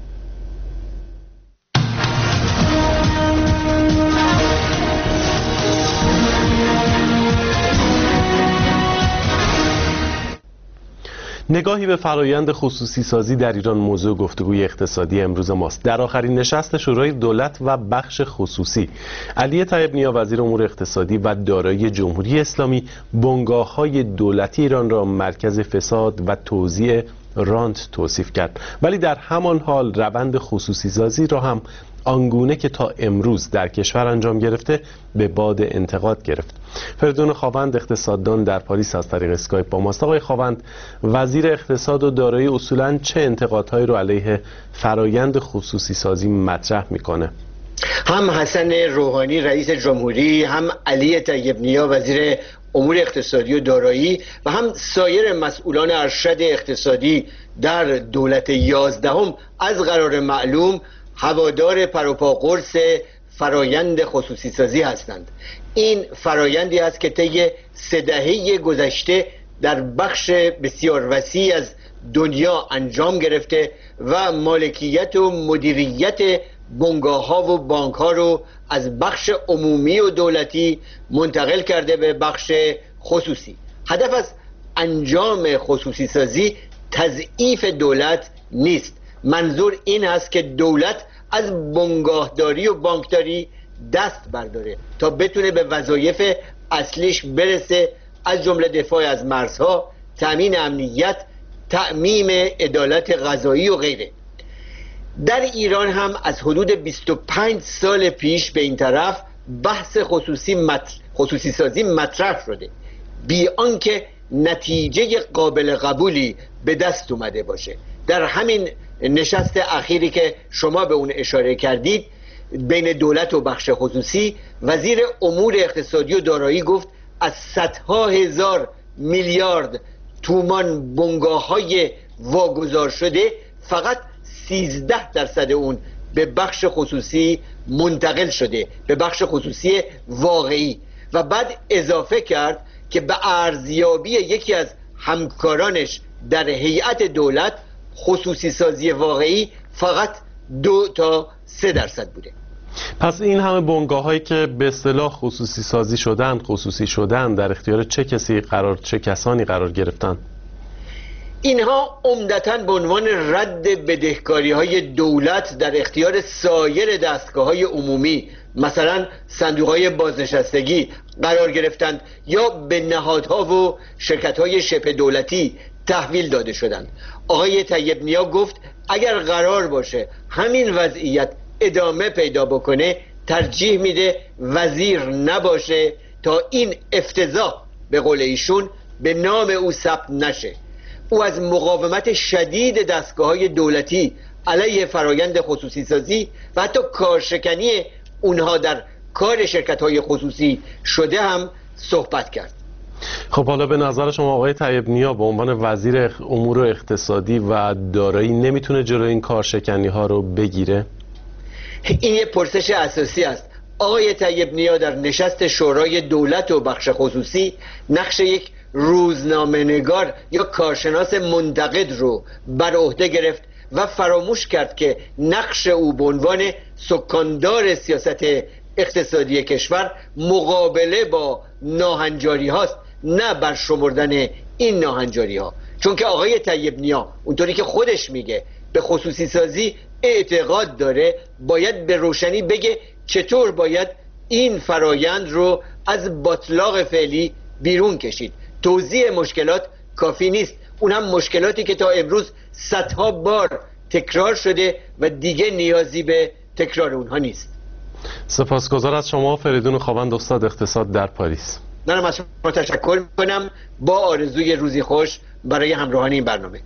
نگاهی به فرایند خصوصی سازی در ایران موضوع گفتگوی اقتصادی امروز ماست. در آخرین نشست شورای دولت و بخش خصوصی، علی طیب نیا وزیر امور اقتصادی و دارایی جمهوری اسلامی بنگاه‌های دولتی ایران را مرکز فساد و توزیع رانت توصیف کرد، ولی در همان حال روند خصوصی سازی را هم آنگونه که تا امروز در کشور انجام گرفته به باد انتقاد گرفت. فریدون خاوند اقتصاددان در پاریس از طریق اسکایپ با ماست. آقای خاوند، وزیر اقتصاد و دارایی اصولاً چه انتقادهایی رو علیه فرایند خصوصی سازی مطرح میکنه؟ هم حسن روحانی رئیس جمهوری، هم علی طیب نیا وزیر امور اقتصادی و دارایی و هم سایر مسئولان ارشد اقتصادی در دولت یازدهم از قرار معلوم هوادار پروپا قرص فرایند خصوصی سازی هستند. این فرایندی است که طی سه دهه گذشته در بخش بسیار وسیع از دنیا انجام گرفته و مالکیت و مدیریت بنگاه‌ها و بانک‌ها رو از بخش عمومی و دولتی منتقل کرده به بخش خصوصی. هدف از انجام خصوصی سازی تضعیف دولت نیست. منظور این است که دولت از بنگاهداری و بانکداری دست برداره تا بتونه به وظایف اصلیش برسه، از جمله دفاع از مرزها، تأمین امنیت، تأمیم عدالت غذایی و غیره. در ایران هم از حدود بیست و پنج سال پیش به این طرف بحث خصوصی مطر... خصوصی سازی مطرح شده، بی آنکه نتیجه قابل قبولی به دست اومده باشه. در همین نشست اخیری که شما به اون اشاره کردید بین دولت و بخش خصوصی، وزیر امور اقتصادی و دارایی گفت از صدها هزار میلیارد تومان بنگاه‌های واگذار شده فقط سیزده درصد اون به بخش خصوصی منتقل شده، به بخش خصوصی واقعی. و بعد اضافه کرد که به ارزیابی یکی از همکارانش در هیئت دولت خصوصی سازی واقعی فقط دو تا سه درصد بوده. پس این همه بنگاه هایی که به اصطلاح خصوصی سازی شدن، خصوصی شدن، در اختیار چه کسی قرار چه کسانی قرار گرفتن؟ اینها عمدتاً به عنوان رد بدهکاری های دولت در اختیار سایر دستگاه های عمومی، مثلا صندوق های بازنشستگی قرار گرفتند یا به نهادها و شرکت های شبه دولتی تحویل داده شدند. آقای طیب نیا گفت اگر قرار باشه همین وضعیت ادامه پیدا بکنه ترجیح میده وزیر نباشه تا این افتضاح به قول ایشون به نام او ثبت نشه. او از مقاومت شدید دستگاه‌های دولتی علیه فرایند خصوصی سازی و حتی کارشکنی اونها در کار شرکت‌های خصوصی شده هم صحبت کرد. خب حالا به نظر شما آقای طیب نیا به عنوان وزیر امور اقتصادی و دارایی نمیتونه جلوی این کارشکنی‌ها رو بگیره؟ این یه پرسش اساسی است. آقای طیب نیا در نشست شورای دولت و بخش خصوصی نقش یک روزنامه‌نگار یا کارشناس منتقد رو بر عهده گرفت و فراموش کرد که نقش او به عنوان سکاندار سیاست اقتصادی کشور مقابله با ناهنجاری هاست، نه برشمردن این ناهنجاری ها. چون که آقای طیب نیا اونطوری که خودش میگه به خصوصی سازی اعتقاد داره، باید به روشنی بگه چطور باید این فرایند رو از باتلاق فعلی بیرون کشید. توضیح مشکلات کافی نیست، اون هم مشکلاتی که تا امروز صدها بار تکرار شده و دیگه نیازی به تکرار اونها نیست. سپاسگزار از شما فریدون خاوند، استاد اقتصاد در پاریس. منم از شما تشکر میکنم با آرزوی روزی خوش برای همراهان این برنامه.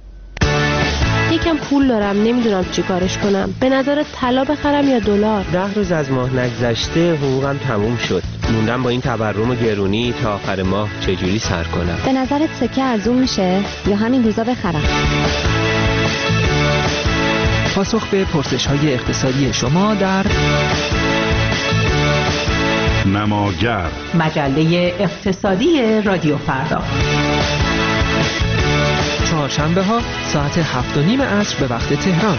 یکم پول دارم، نمیدونم چی کارش کنم. به نظر طلا بخرم یا دلار؟ ده روز از ماه نگذشته حقوقم تموم شد. موندم با این تورم و گرونی تا آخر ماه چجوری سر کنم. به نظرت سکه ارزون میشه یا همین روزا بخرم؟ پاسخ به پرسش‌های اقتصادی شما در نماگر، مجله اقتصادی رادیو فردا، چهارشنبه ها ساعت هفت و نیم عصر به وقت تهران.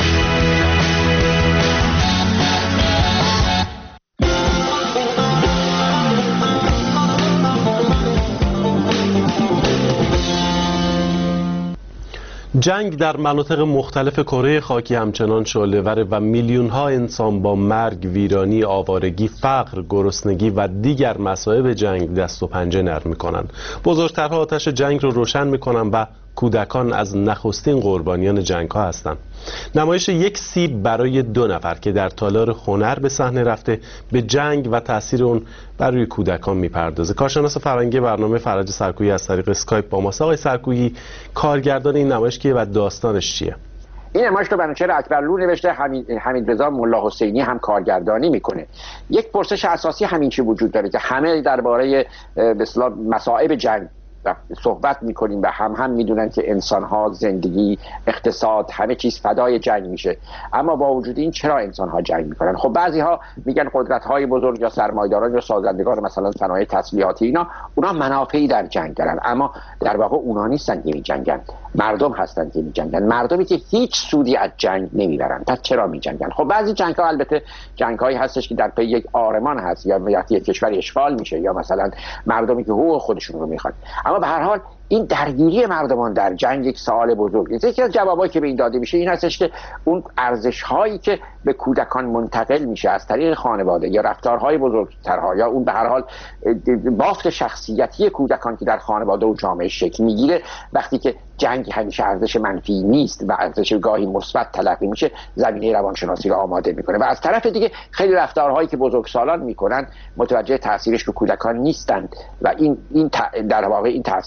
جنگ در مناطق مختلف کره خاکی همچنان شعله‌ور و میلیون ها انسان با مرگ، ویرانی، آوارگی، فقر، گرسنگی و دیگر مصائب جنگ دست و پنجه نرم می‌کنند. بزرگترها آتش جنگ رو روشن می‌کنند و کودکان از نخستین قربانیان جنگ ها هستند. نمایش یک سیب برای دو نفر که در تالار هنر به صحنه رفته به جنگ و تاثیر اون بر روی کودکان میپردازه. کارشناس فرهنگی برنامه فرج سرکویی از طریق اسکایپ با ماست. آقای سرکویی، کارگردان این نمایش کیه و داستانش چیه؟ این نمایش رو منوچهر اکبرلو نوشته، حمید حمیدرضا ملا حسینی هم کارگردانی میکنه. یک پرسش اساسی همین چی وجود داره که همه درباره به اصطلاح مصائب جنگ صحبت میکنیم و هم هم میدونن که انسانها، زندگی، اقتصاد، همه چیز فدای جنگ میشه، اما با وجود این چرا انسانها جنگ میکنن؟ خب بعضی ها میگن قدرت های بزرگ یا سرمایه‌داران یا سازندگان مثلا صنایع تسلیحاتی اینا اونا منافعی در جنگ دارن، اما در واقع اونا نیستن که میجنگن، مردم هستن که میجنگن، مردمی که هیچ سودی از جنگ نمیبرن. پس چرا میجنگن؟ خب بعضی جنگ ها البته جنگ هایی هستش که در پی یک آرمان هست یا وقتی یک کشور اشغال میشه یا مثلا مردمی که حقوق خودشون رو میخوان. اما به هر حال این درگیری مردمان در جنگ یک سوال بزرگه. یکی از جوابایی که به این داده میشه این هستش که اون ارزش هایی که به کودکان منتقل میشه از طریق خانواده یا رفتارهای بزرگترها یا اون به هر حال بافت شخصیتی کودکان که در خانواده و جامعه شکل میگیره، وقتی که جنگ همیشه ارزش منفی نیست و ارزش گاهی مثبت تلقی میشه، زمینه روانشناسی رو آماده میکنه. و از طرف دیگه خیلی رفتارهایی که بزرگسالان میکنن متوجه تاثیرش رو کودکان نیستند و این این در واقع این تاثیرات هم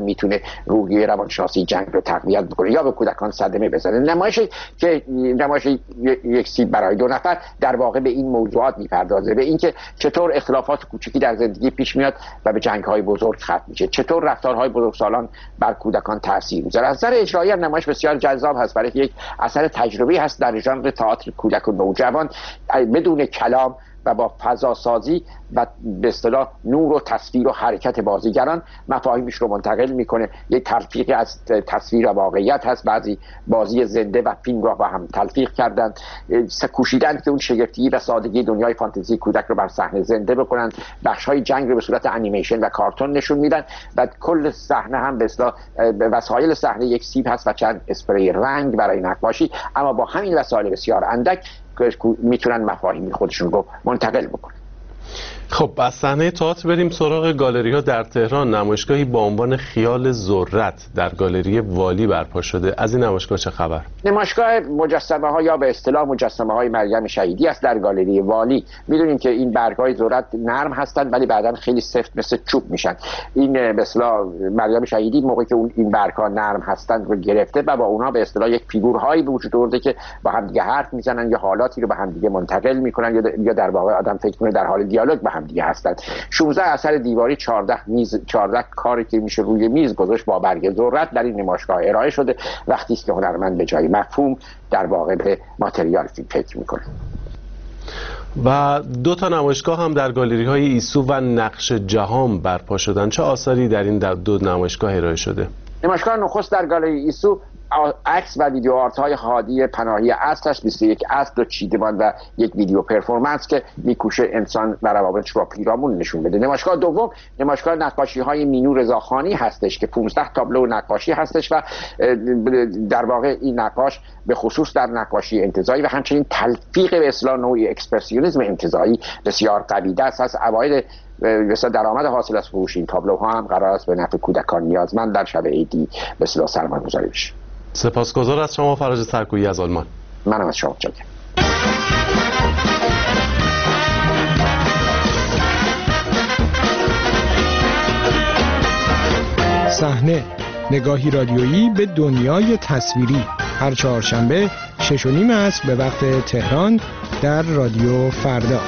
میتونه روحیه روانشناسی جنگ رو تقویت بکنه یا به کودکان صدمه بزنه. نمایش که نمایش یک سیب برای دو نفر در واقع به این موضوعات میپردازه، به اینکه چطور اختلافات کوچکی در زندگی پیش میاد و به جنگ‌های بزرگ ختم میشه، چطور رفتارهای بزرگسالان بر کودکان تاثیر میذاره. از نظر اجرایی نمایش بسیار جذاب هست، برای یک اثر تجربی هست در ژانر تئاتر کودک و نوجوان، بدون کلام و با فضا سازی و به اصطلاح نور و تصویر و حرکت بازیگران مفاهیمش رو منتقل میکنه. یک تلفیقی از تصویر و واقعیت هست، بعضی بازی زنده و فیلم رو با هم تلفیق کردن، کوشیدن که اون شگفتی و سادگی دنیای فانتزی کودک رو بر صحنه زنده بکنن. بخش‌های جنگ رو به صورت انیمیشن و کارتون نشون میدن و کل صحنه هم به اصطلاح وسایل صحنه یک سیب هست و چند اسپری رنگ برای نقاشی، اما با همین وسایل بسیار اندک میتونن مفاهیم خودشون رو منتقل بکنن. خب از صحنه تئاتر بریم سراغ گالری ها در تهران. نمایشگاهی با عنوان خیال ذرت در گالری والی برپا شده. از این نمایشگاه چه خبر؟ نمایشگاه مجسمه ها یا به اصطلاح مجسمه های مریم شهیدی است در گالری والی. میدونیم که این برگ‌های ذرت نرم هستند ولی بعداً خیلی سفت مثل چوب میشن. این به اصطلاح مریم شهیدی موقعی که اون این برگ‌ها نرم هستند رو گرفته و با اونها به اصطلاح یک فیگورهایی به وجود آورده که با هم دیگه حرف میزنن یا حالاتی رو به هم دیگه منتقل میکنن یا در واقع آدم فکر کنه در حال دیالوگ با هم دیگه هستند. شانزده اثر دیواری، چهارده میز، چهارده کاری که میشه روی میز گذاشت با برگ ذرت در این نمایشگاه ارائه شده. وقتی است که هنرمند به جای مفهوم در واقع به ماتریال فکر میکنه. و دو تا نمایشگاه هم در گالری های ایسو و نقش جهان برپا شدن. چه آثاری در این دو نمایشگاه ارائه شده؟ نمایشگاه نخست در گالری ایسو عکس و ویدیو آرت های هادی پناهی اصل است، بیست و یک اصل و چیدمان و یک ویدیو پرفورمنس که میکوشه انسان و روابطش را پیرامون نشون بده. نمایشگاه دوم نمایشگاه نقاشی های مینو رضاخانی هستش که پانزده تابلو نقاشی هستش و در واقع این نقاش به خصوص در نقاشی انتزاعی و همچنین تلفیق به اصطلاح نوعی اکسپرسیونیسم انتزاعی بسیار قوی است. از اوایل مثلا درآمد حاصل از فروش این تابلوها هم قرار است به نفع کودکان نیازمند در شب عیدی به اصطلاح سرمایه‌گذاری بشه. سپاسگزار از شما فراج سرکویی از آلمان. منم از شما متشکرم. صحنه، نگاهی رادیویی به دنیای تصویری، هر چهارشنبه شش و نیم عصر به وقت تهران در رادیو فردا.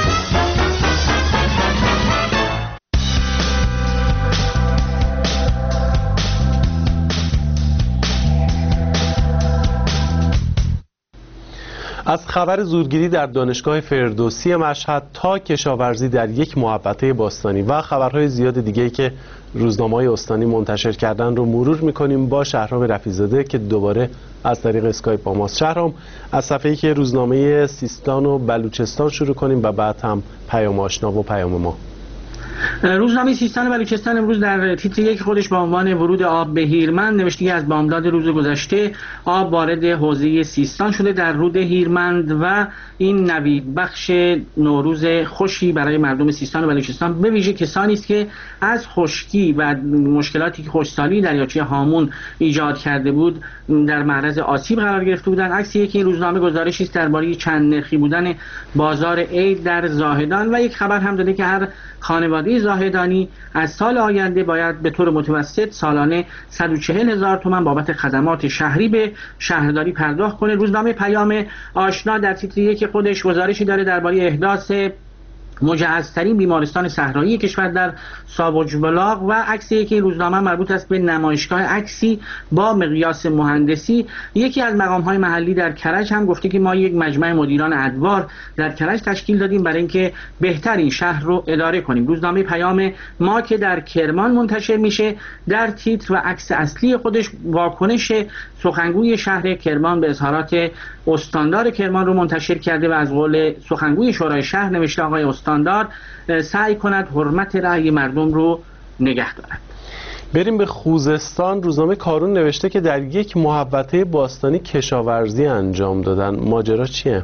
از خبر زورگیری در دانشگاه فردوسی مشهد تا کشاورزی در یک محوطه باستانی و خبرهای زیاد دیگه‌ای که روزنامه‌های استانی منتشر کردن رو مرور می‌کنیم با شهرام رفیع‌زاده که دوباره از طریق اسکایپ با ماست. شهرام، از صفحه‌ای که روزنامه سیستان و بلوچستان شروع کنیم و بعد هم پیام آشنا و پیام ما. روزنامه سیستان و بلوچستان امروز در تیتر یک خودش با عنوان ورود آب به هیرمند نوشته از بامداد روز گذشته آب وارد حوزه سیستان شده در رود هیرمند و این نوید بخش نوروز خوشی برای مردم سیستان و بلوچستان به ویژه کسانی است که از خشکی و مشکلاتی که خشکسالی دریاچه هامون ایجاد کرده بود در معرض آسیب قرار گرفته بودند. عکسی که این روزنامه گزارشی است درباره چند نرخی بودن بازار عید در زاهدان و یک خبر هم داده که هر خانواده زاهدانی از سال آینده باید به طور متوسط سالانه صد و چهل هزار تومان بابت خدمات شهری به شهرداری پرداخت کنه. روزنامه پیام آشنا در تیتر یک خودش گزارشی داره درباره احداث مجهزترین بیمارستان صحرایی کشور در ساوجبلاغ و عکسی که این روزنامه مربوط است به نمایشگاه عکسی با مقیاس مهندسی. یکی از مقام‌های محلی در کرج هم گفته که ما یک مجمع مدیران ادوار در کرج تشکیل دادیم برای اینکه بهتر این شهر رو اداره کنیم. روزنامه پیام ما که در کرمان منتشر میشه در تیتر و عکس اصلی خودش واکنش سخنگوی شهر کرمان به اظهارات استاندار کرمان رو منتشر کرده و از قول سخنگوی شورای شهر نوشته آقای استاندار سعی کند حرمت رأی مردم رو نگه دارد. بریم به خوزستان. روزنامه کارون نوشته که در یک محوطه باستانی کشاورزی انجام دادن. ماجرا چیه؟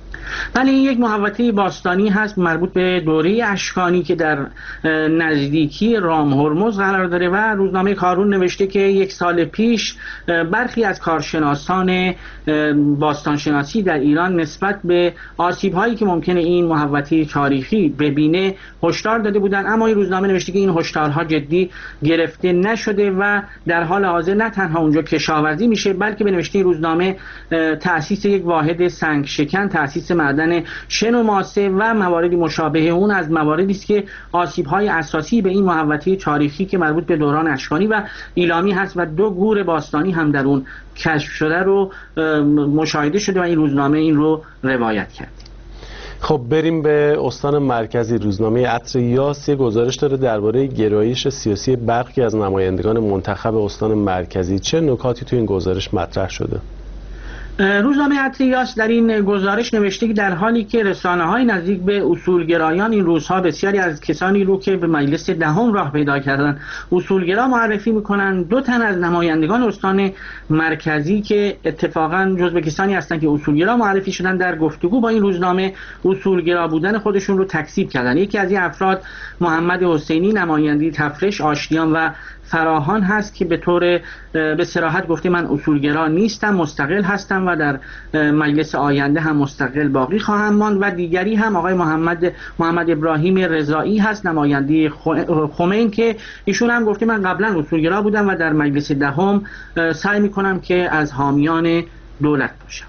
ولی این یک محوطه باستانی هست مربوط به دوره اشکانی که در نزدیکی رام هرمز قرار داره و روزنامه کارون نوشته که یک سال پیش برخی از کارشناسان باستانشناسی در ایران نسبت به آسیب‌هایی که ممکنه این محوطه تاریخی ببینه هشدار داده بودند، اما این روزنامه نوشته که این هشدارها جدی گرفته نشده و در حال حاضر نه تنها اونجا کشاورزی میشه، بلکه به نوشته روزنامه تأسیس یک واحد سنگ شکن، تأسیس معدن شن و ماسه و مواردی مشابه اون از مواردی است که آسیب‌های اساسی به این محوطه تاریخی که مربوط به دوران اشکانی و ایلامی هست و دو گور باستانی هم در اون کشف شده رو مشاهده شده و این روزنامه این رو روایت کرد. خب بریم به استان مرکزی. روزنامه عطر یاس یک گزارش داره درباره گرایش سیاسی برخی از نمایندگان منتخب استان مرکزی. چه نکاتی تو این گزارش مطرح شده؟ روزنامه عطر یاس در این گزارش نوشته که در حالی که رسانه‌های نزدیک به اصولگرایان این روزها بسیاری از کسانی رو که به مجلس دهم راه پیدا کردن اصولگرا معرفی میکنن، دو تن از نمایندگان استان مرکزی که اتفاقا جزو کسانی هستند که اصولگرا معرفی شدن در گفتگو با این روزنامه اصولگرا بودن خودشون رو تکذیب کردن. یکی از این افراد محمد حسینی نماینده تفرش، آشتیان و فراهان هست که به طور به صراحت گفته من اصولگرا نیستم، مستقل هستم و در مجلس آینده هم مستقل باقی خواهم ماند. و دیگری هم آقای محمد محمد ابراهیم رضایی هست نماینده خمین که ایشون هم گفته من قبلا اصولگرا بودم و در مجلس دهم سعی میکنم که از حامیان دولت باشم.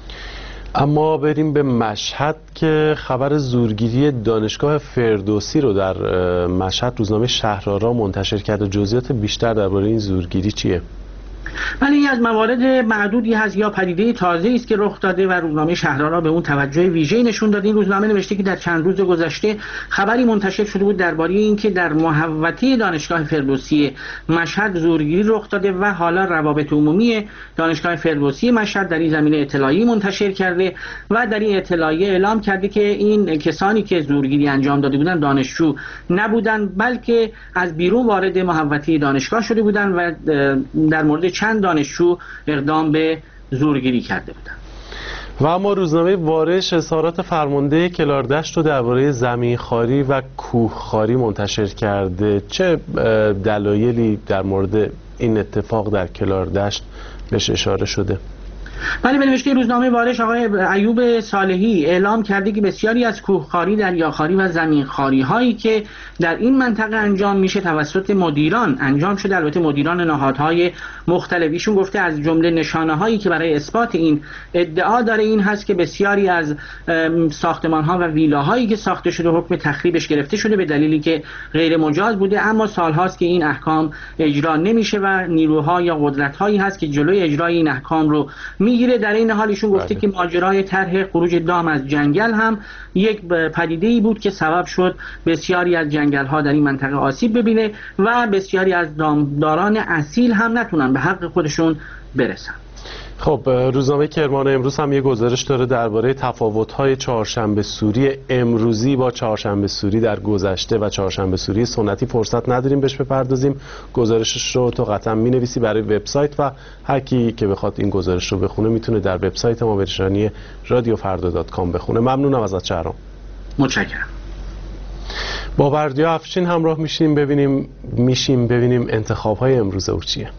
اما بریم به مشهد که خبر زورگیری دانشگاه فردوسی رو در مشهد روزنامه شهرآرا منتشر کرده. جزئیات بیشتر درباره این زورگیری چیه؟ ولی این از موارد معدودی هست یا پدیده تازه‌ای است که رخ داده و روزنامه شهرآرا به اون توجه ویژه‌ای نشون داده. این روزنامه نوشته که در چند روز گذشته خبری منتشر شده بود درباره اینکه در محوطه دانشگاه فردوسی مشهد زورگیری رخ داده و حالا روابط عمومی دانشگاه فردوسی مشهد در این زمینه اطلاعیه منتشر کرده و در این اطلاعیه اعلام کرده که این کسانی که زورگیری انجام داده بودند دانشجو نبودند، بلکه از بیرون وارد محوطه دانشگاه شده بودند و در مورد چند دانشجو اقدام به زورگیری کرده بودند. و اما روزنامه وارش اظهارات فرمانده کلاردشت رو درباره زمینخواری و کوهخواری منتشر کرده. چه دلایلی در مورد این اتفاق در کلاردشت بهش اشاره شده؟ ولی به نوشته روزنامه وارش آقای ایوب صالحی اعلام کرده که بسیاری از کوهخواری، دریاخواری و زمینخواری هایی که در این منطقه انجام میشه توسط مدیران انجام شده، البته مدیران نهادهای مختلف. ایشون گفته از جمله نشانه هایی که برای اثبات این ادعا داره این هست که بسیاری از ساختمان ها و ویلاهایی که ساخته شده حکم تخریبش گرفته شده به دلیلی که غیر مجاز بوده، اما سالهاست که این احکام اجرا نمیشه و نیروها یا قدرت هایی هست که جلوی اجرای این احکام رو میگیره. در این حال ایشون گفته که ماجرای طرح خروج دام از جنگل هم یک پدیده‌ای بود که سبب شد بسیاری از جنگل‌ها در این منطقه آسیب ببینه و بسیاری از دامداران اصیل هم نتونن به حق خودشون برسن. خب روزنامه کرمان امروز هم یه گزارش داره درباره تفاوت‌های چهارشنبه سوری امروزی با چهارشنبه سوری در گذشته و چهارشنبه سوری سنتی. فرصت نداریم بهش بپردازیم. گزارشش رو تو قطعا می‌نویسی برای وبسایت و هر کی که بخواد این گزارش رو بخونه میتونه در وبسایت ما به نشانی رادیو فردا دات کام بخونه. ممنونم ازت شهرام. متشکرم. با بردیا افشین همراه میشیم ببینیم میشیم ببینیم انتخاب‌های امروز او چیه.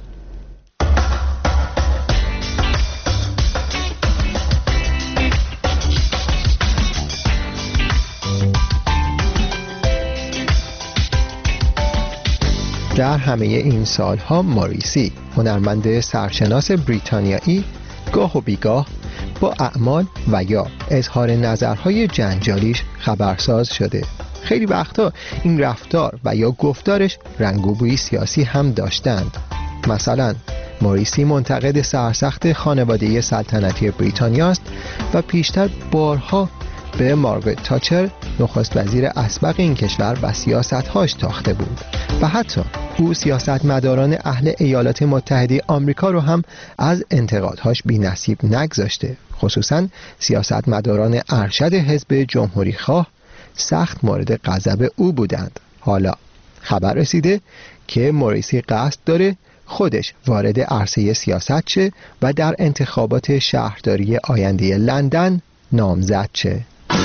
در همه این سالها موریسی هنرمند سرشناس بریتانیایی گاه و بیگاه با اعمال و یا اظهار نظرهای جنجالیش خبرساز شده. خیلی وقتا این رفتار و یا گفتارش رنگ و بوی سیاسی هم داشتند. مثلا موریسی منتقد سرسخت خانواده سلطنتی بریتانیا است و پیشتر بارها به مارگرت تاچر نخست وزیر اسبق این کشور و سیاست‌هاش تاخته بود و حتی او سیاستمداران اهل ایالات متحده آمریکا رو هم از انتقادهاش بی‌نصیب نگذاشته. خصوصاً سیاستمداران ارشد حزب جمهوری خواه سخت مورد غضب او بودند. حالا خبر رسیده که موریسی قصد داره خودش وارد عرصه سیاست شه و در انتخابات شهرداری آینده لندن نامزد چه؟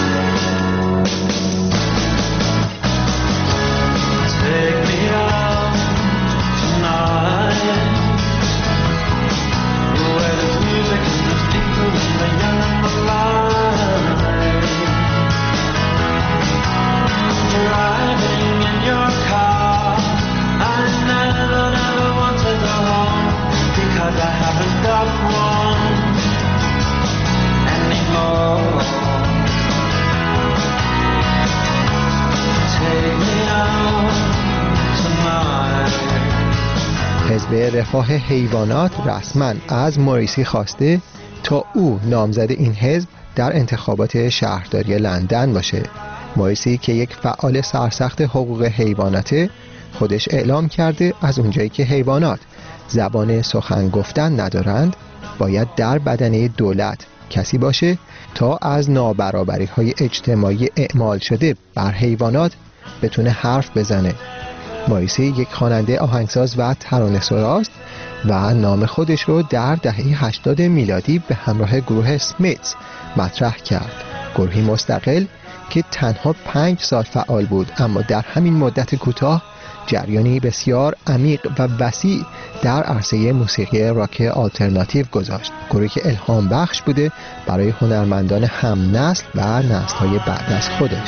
حزب رفاه حیوانات رسما از موریسی خواسته تا او نامزد این حزب در انتخابات شهرداری لندن باشه. موریسی که یک فعال سرسخت حقوق حیواناته، خودش اعلام کرده از اونجایی که حیوانات زبان سخن گفتن ندارند، باید در بدنه دولت کسی باشه تا از نابرابری های اجتماعی اعمال شده بر حیوانات بتونه حرف بزنه. موریسی یک خواننده آهنگساز و ترانه‌سراست و نام خودش رو در دهه هشتاد میلادی به همراه گروه سمیتس مطرح کرد. گروهی مستقل که تنها پنج سال فعال بود، اما در همین مدت کوتاه جریانی بسیار عمیق و وسیع در عرصه موسیقی راک آلترناتیو گذاشت. گروهی که الهام بخش بوده برای هنرمندان هم نسل و نسل‌های بعد از خودش.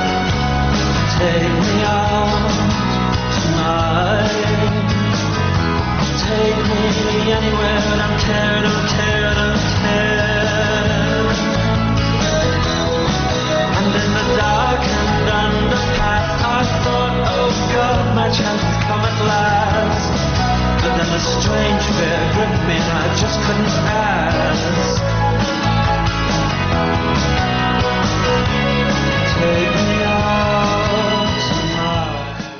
My chance has come at last, but then a strange fear gripped me and I just couldn't ask. Take me out tonight.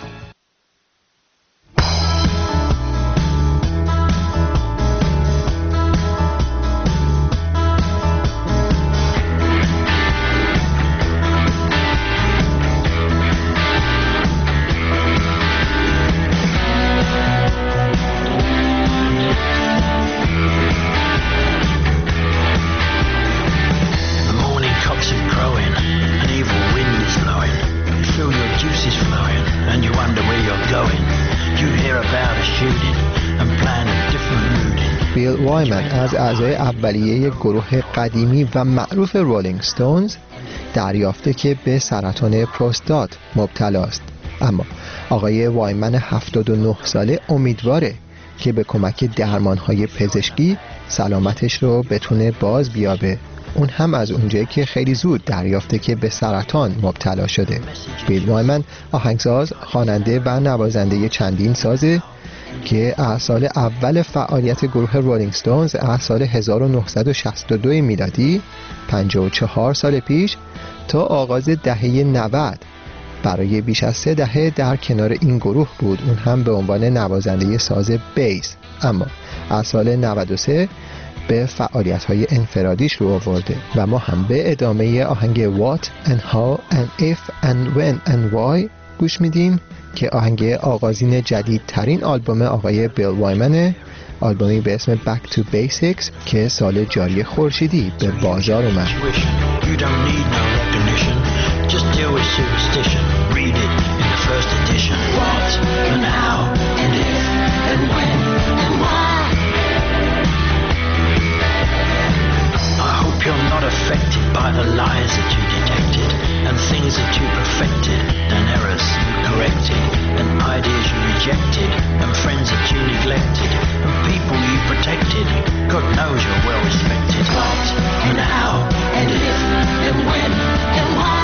بیل وایمن از اعضای اولیه گروه قدیمی و معروف رولینگ ستونز دریافته که به سرطان پروستات مبتلا است، اما آقای وایمن هفتاد و نه ساله امیدواره که به کمک درمانهای پزشکی سلامتش رو بتونه باز بیابه، اون هم از اونجایی که خیلی زود دریافته که به سرطان مبتلا شده. بیل وایمن آهنگساز، خواننده و نوازنده چندین سازه که از سال اول فعالیت گروه رولینگ ستونز از سال هزار و نهصد و شصت و دو میلادی، پنجاه و چهار سال پیش، تا آغاز دهه نود برای بیش از سه دهه در کنار این گروه بود، اون هم به عنوان نوازنده ساز بیس، اما از سال نود و سه به فعالیت‌های انفرادیش رو آورده و ما هم به ادامه آهنگ What and How and If and When and Why گوش میدیم که آهنگ آغازین جدیدترین آلبوم آقای بیل وایمنه، آلبومی به اسم Back to Basics که سال جاری خورشیدی به بازار اومد. You're not affected by the lies that you detected, and things that you perfected, and errors you corrected, and ideas you rejected, and friends that you neglected, and people you protected. God knows you're well respected. What, and how, and if, and when, and why.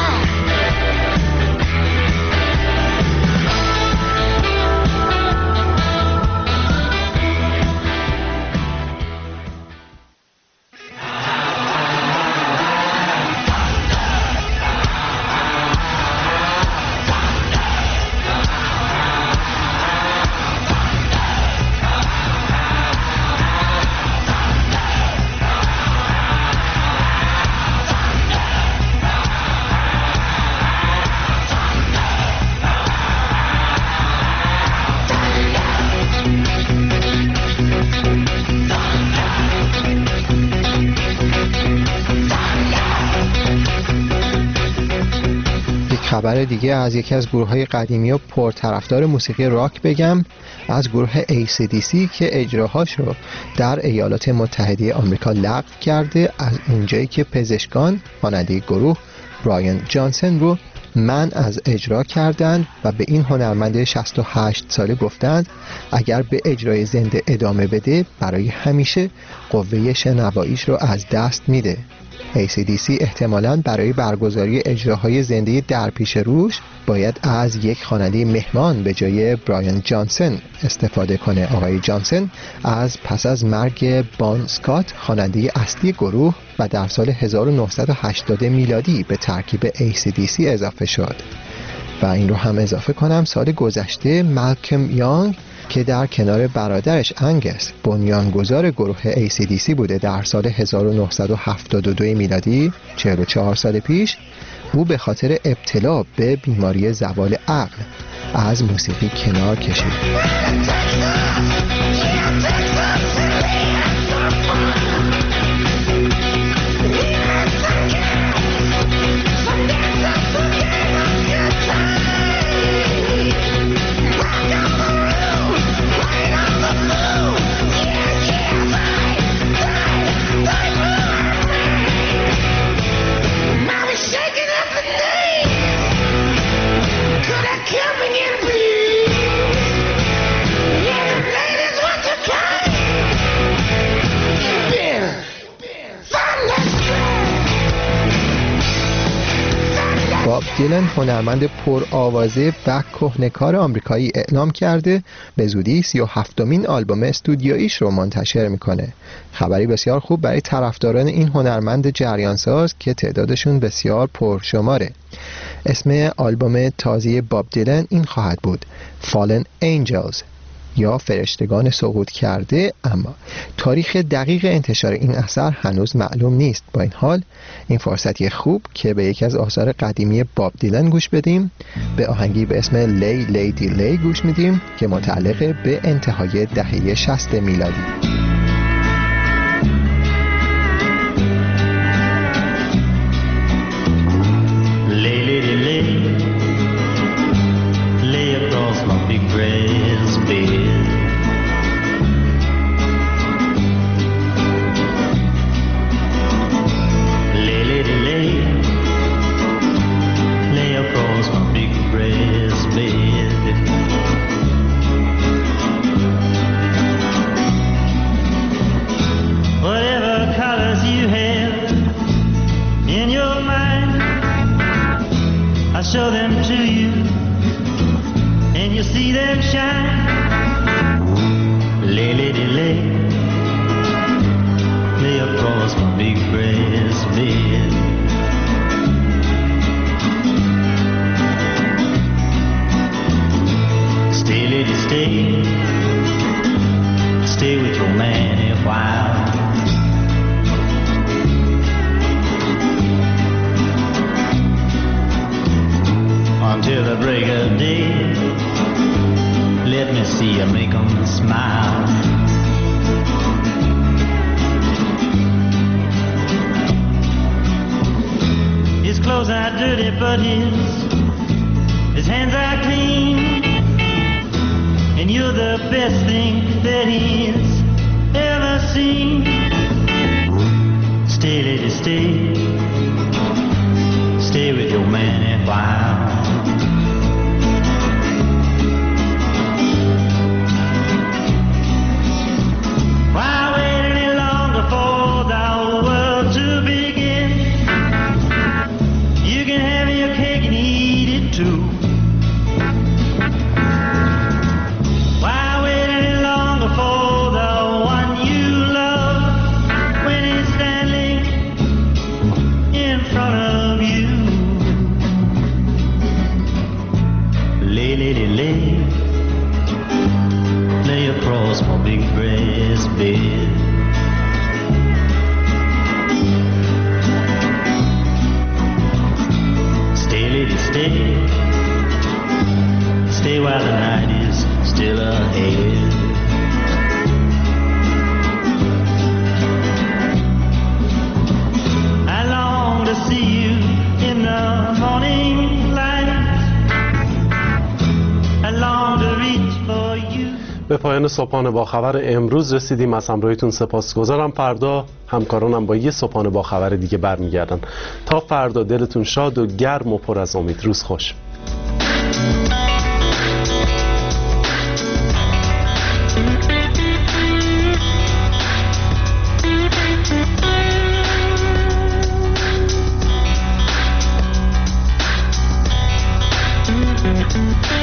خبر دیگه از یکی از گروه‌های قدیمی و پرطرفدار موسیقی راک بگم، از گروه ای سی دی سی که اجراهاشو در ایالات متحده آمریکا لغو کرده، از اونجایی که پزشکان خواننده گروه برایان جانسن رو منع از اجرا کردند و به این هنرمند شصت و هشت ساله گفتند اگر به اجرای زنده ادامه بده برای همیشه قوه شنواییش رو از دست میده. ای سی دی سی احتمالاً برای برگزاری اجراهای زنده در پیش روش باید از یک خواننده مهمان به جای برایان جانسن استفاده کنه. آقای جانسن از پس از مرگ بان اسکات خواننده اصلی گروه و در سال هزار و نهصد و هشتاد میلادی به ترکیب ای سی دی سی اضافه شد. و این رو هم اضافه کنم سال گذشته مالکوم یانگ که در کنار برادرش انگس بنیانگذار گروه ای سی دی سی بوده در سال هزار و نهصد و هفتاد و دو میلادی، چهل و چهار سال پیش، او به خاطر ابتلا به بیماری زوال عقل از موسیقی کنار کشید. باب دیلن هنرمند پرآوازه و کهنه‌کار آمریکایی اعلام کرده به زودی سی و هفتمین آلبوم استودیویش رو منتشر میکنه. خبری بسیار خوب برای طرفداران این هنرمند جریانساز که تعدادشون بسیار پرشماره. اسم آلبوم تازه باب دیلن این خواهد بود Fallen Angels یا فرشتگان سقوط کرده، اما تاریخ دقیق انتشار این اثر هنوز معلوم نیست. با این حال این فرصتی خوب که به یکی از آثار قدیمی باب دیلن گوش بدیم. به آهنگی به اسم لی لیدی لی گوش میدیم که متعلق به انتهای دهه شصت میلادی. Show them to you, and you see them shine. Lay, lady, lay, lay across my big grass bed. Stay, lady, stay, stay with your man a while. Until the break of day, let me see you make 'em smile. His clothes are dirty, but his his hands are clean, and you're the best thing that he's ever seen. Stay, lady, stay, stay with your man a while. See you in the morning light. به پایان صبحانه با خبر امروز رسیدیم. از همراهیتون سپاسگزارم. فردا همکارانم با یه صبحانه با خبر دیگه برمیگردن. تا فردا دلتون شاد و گرم و پر از امید. روز خوش. Thank you.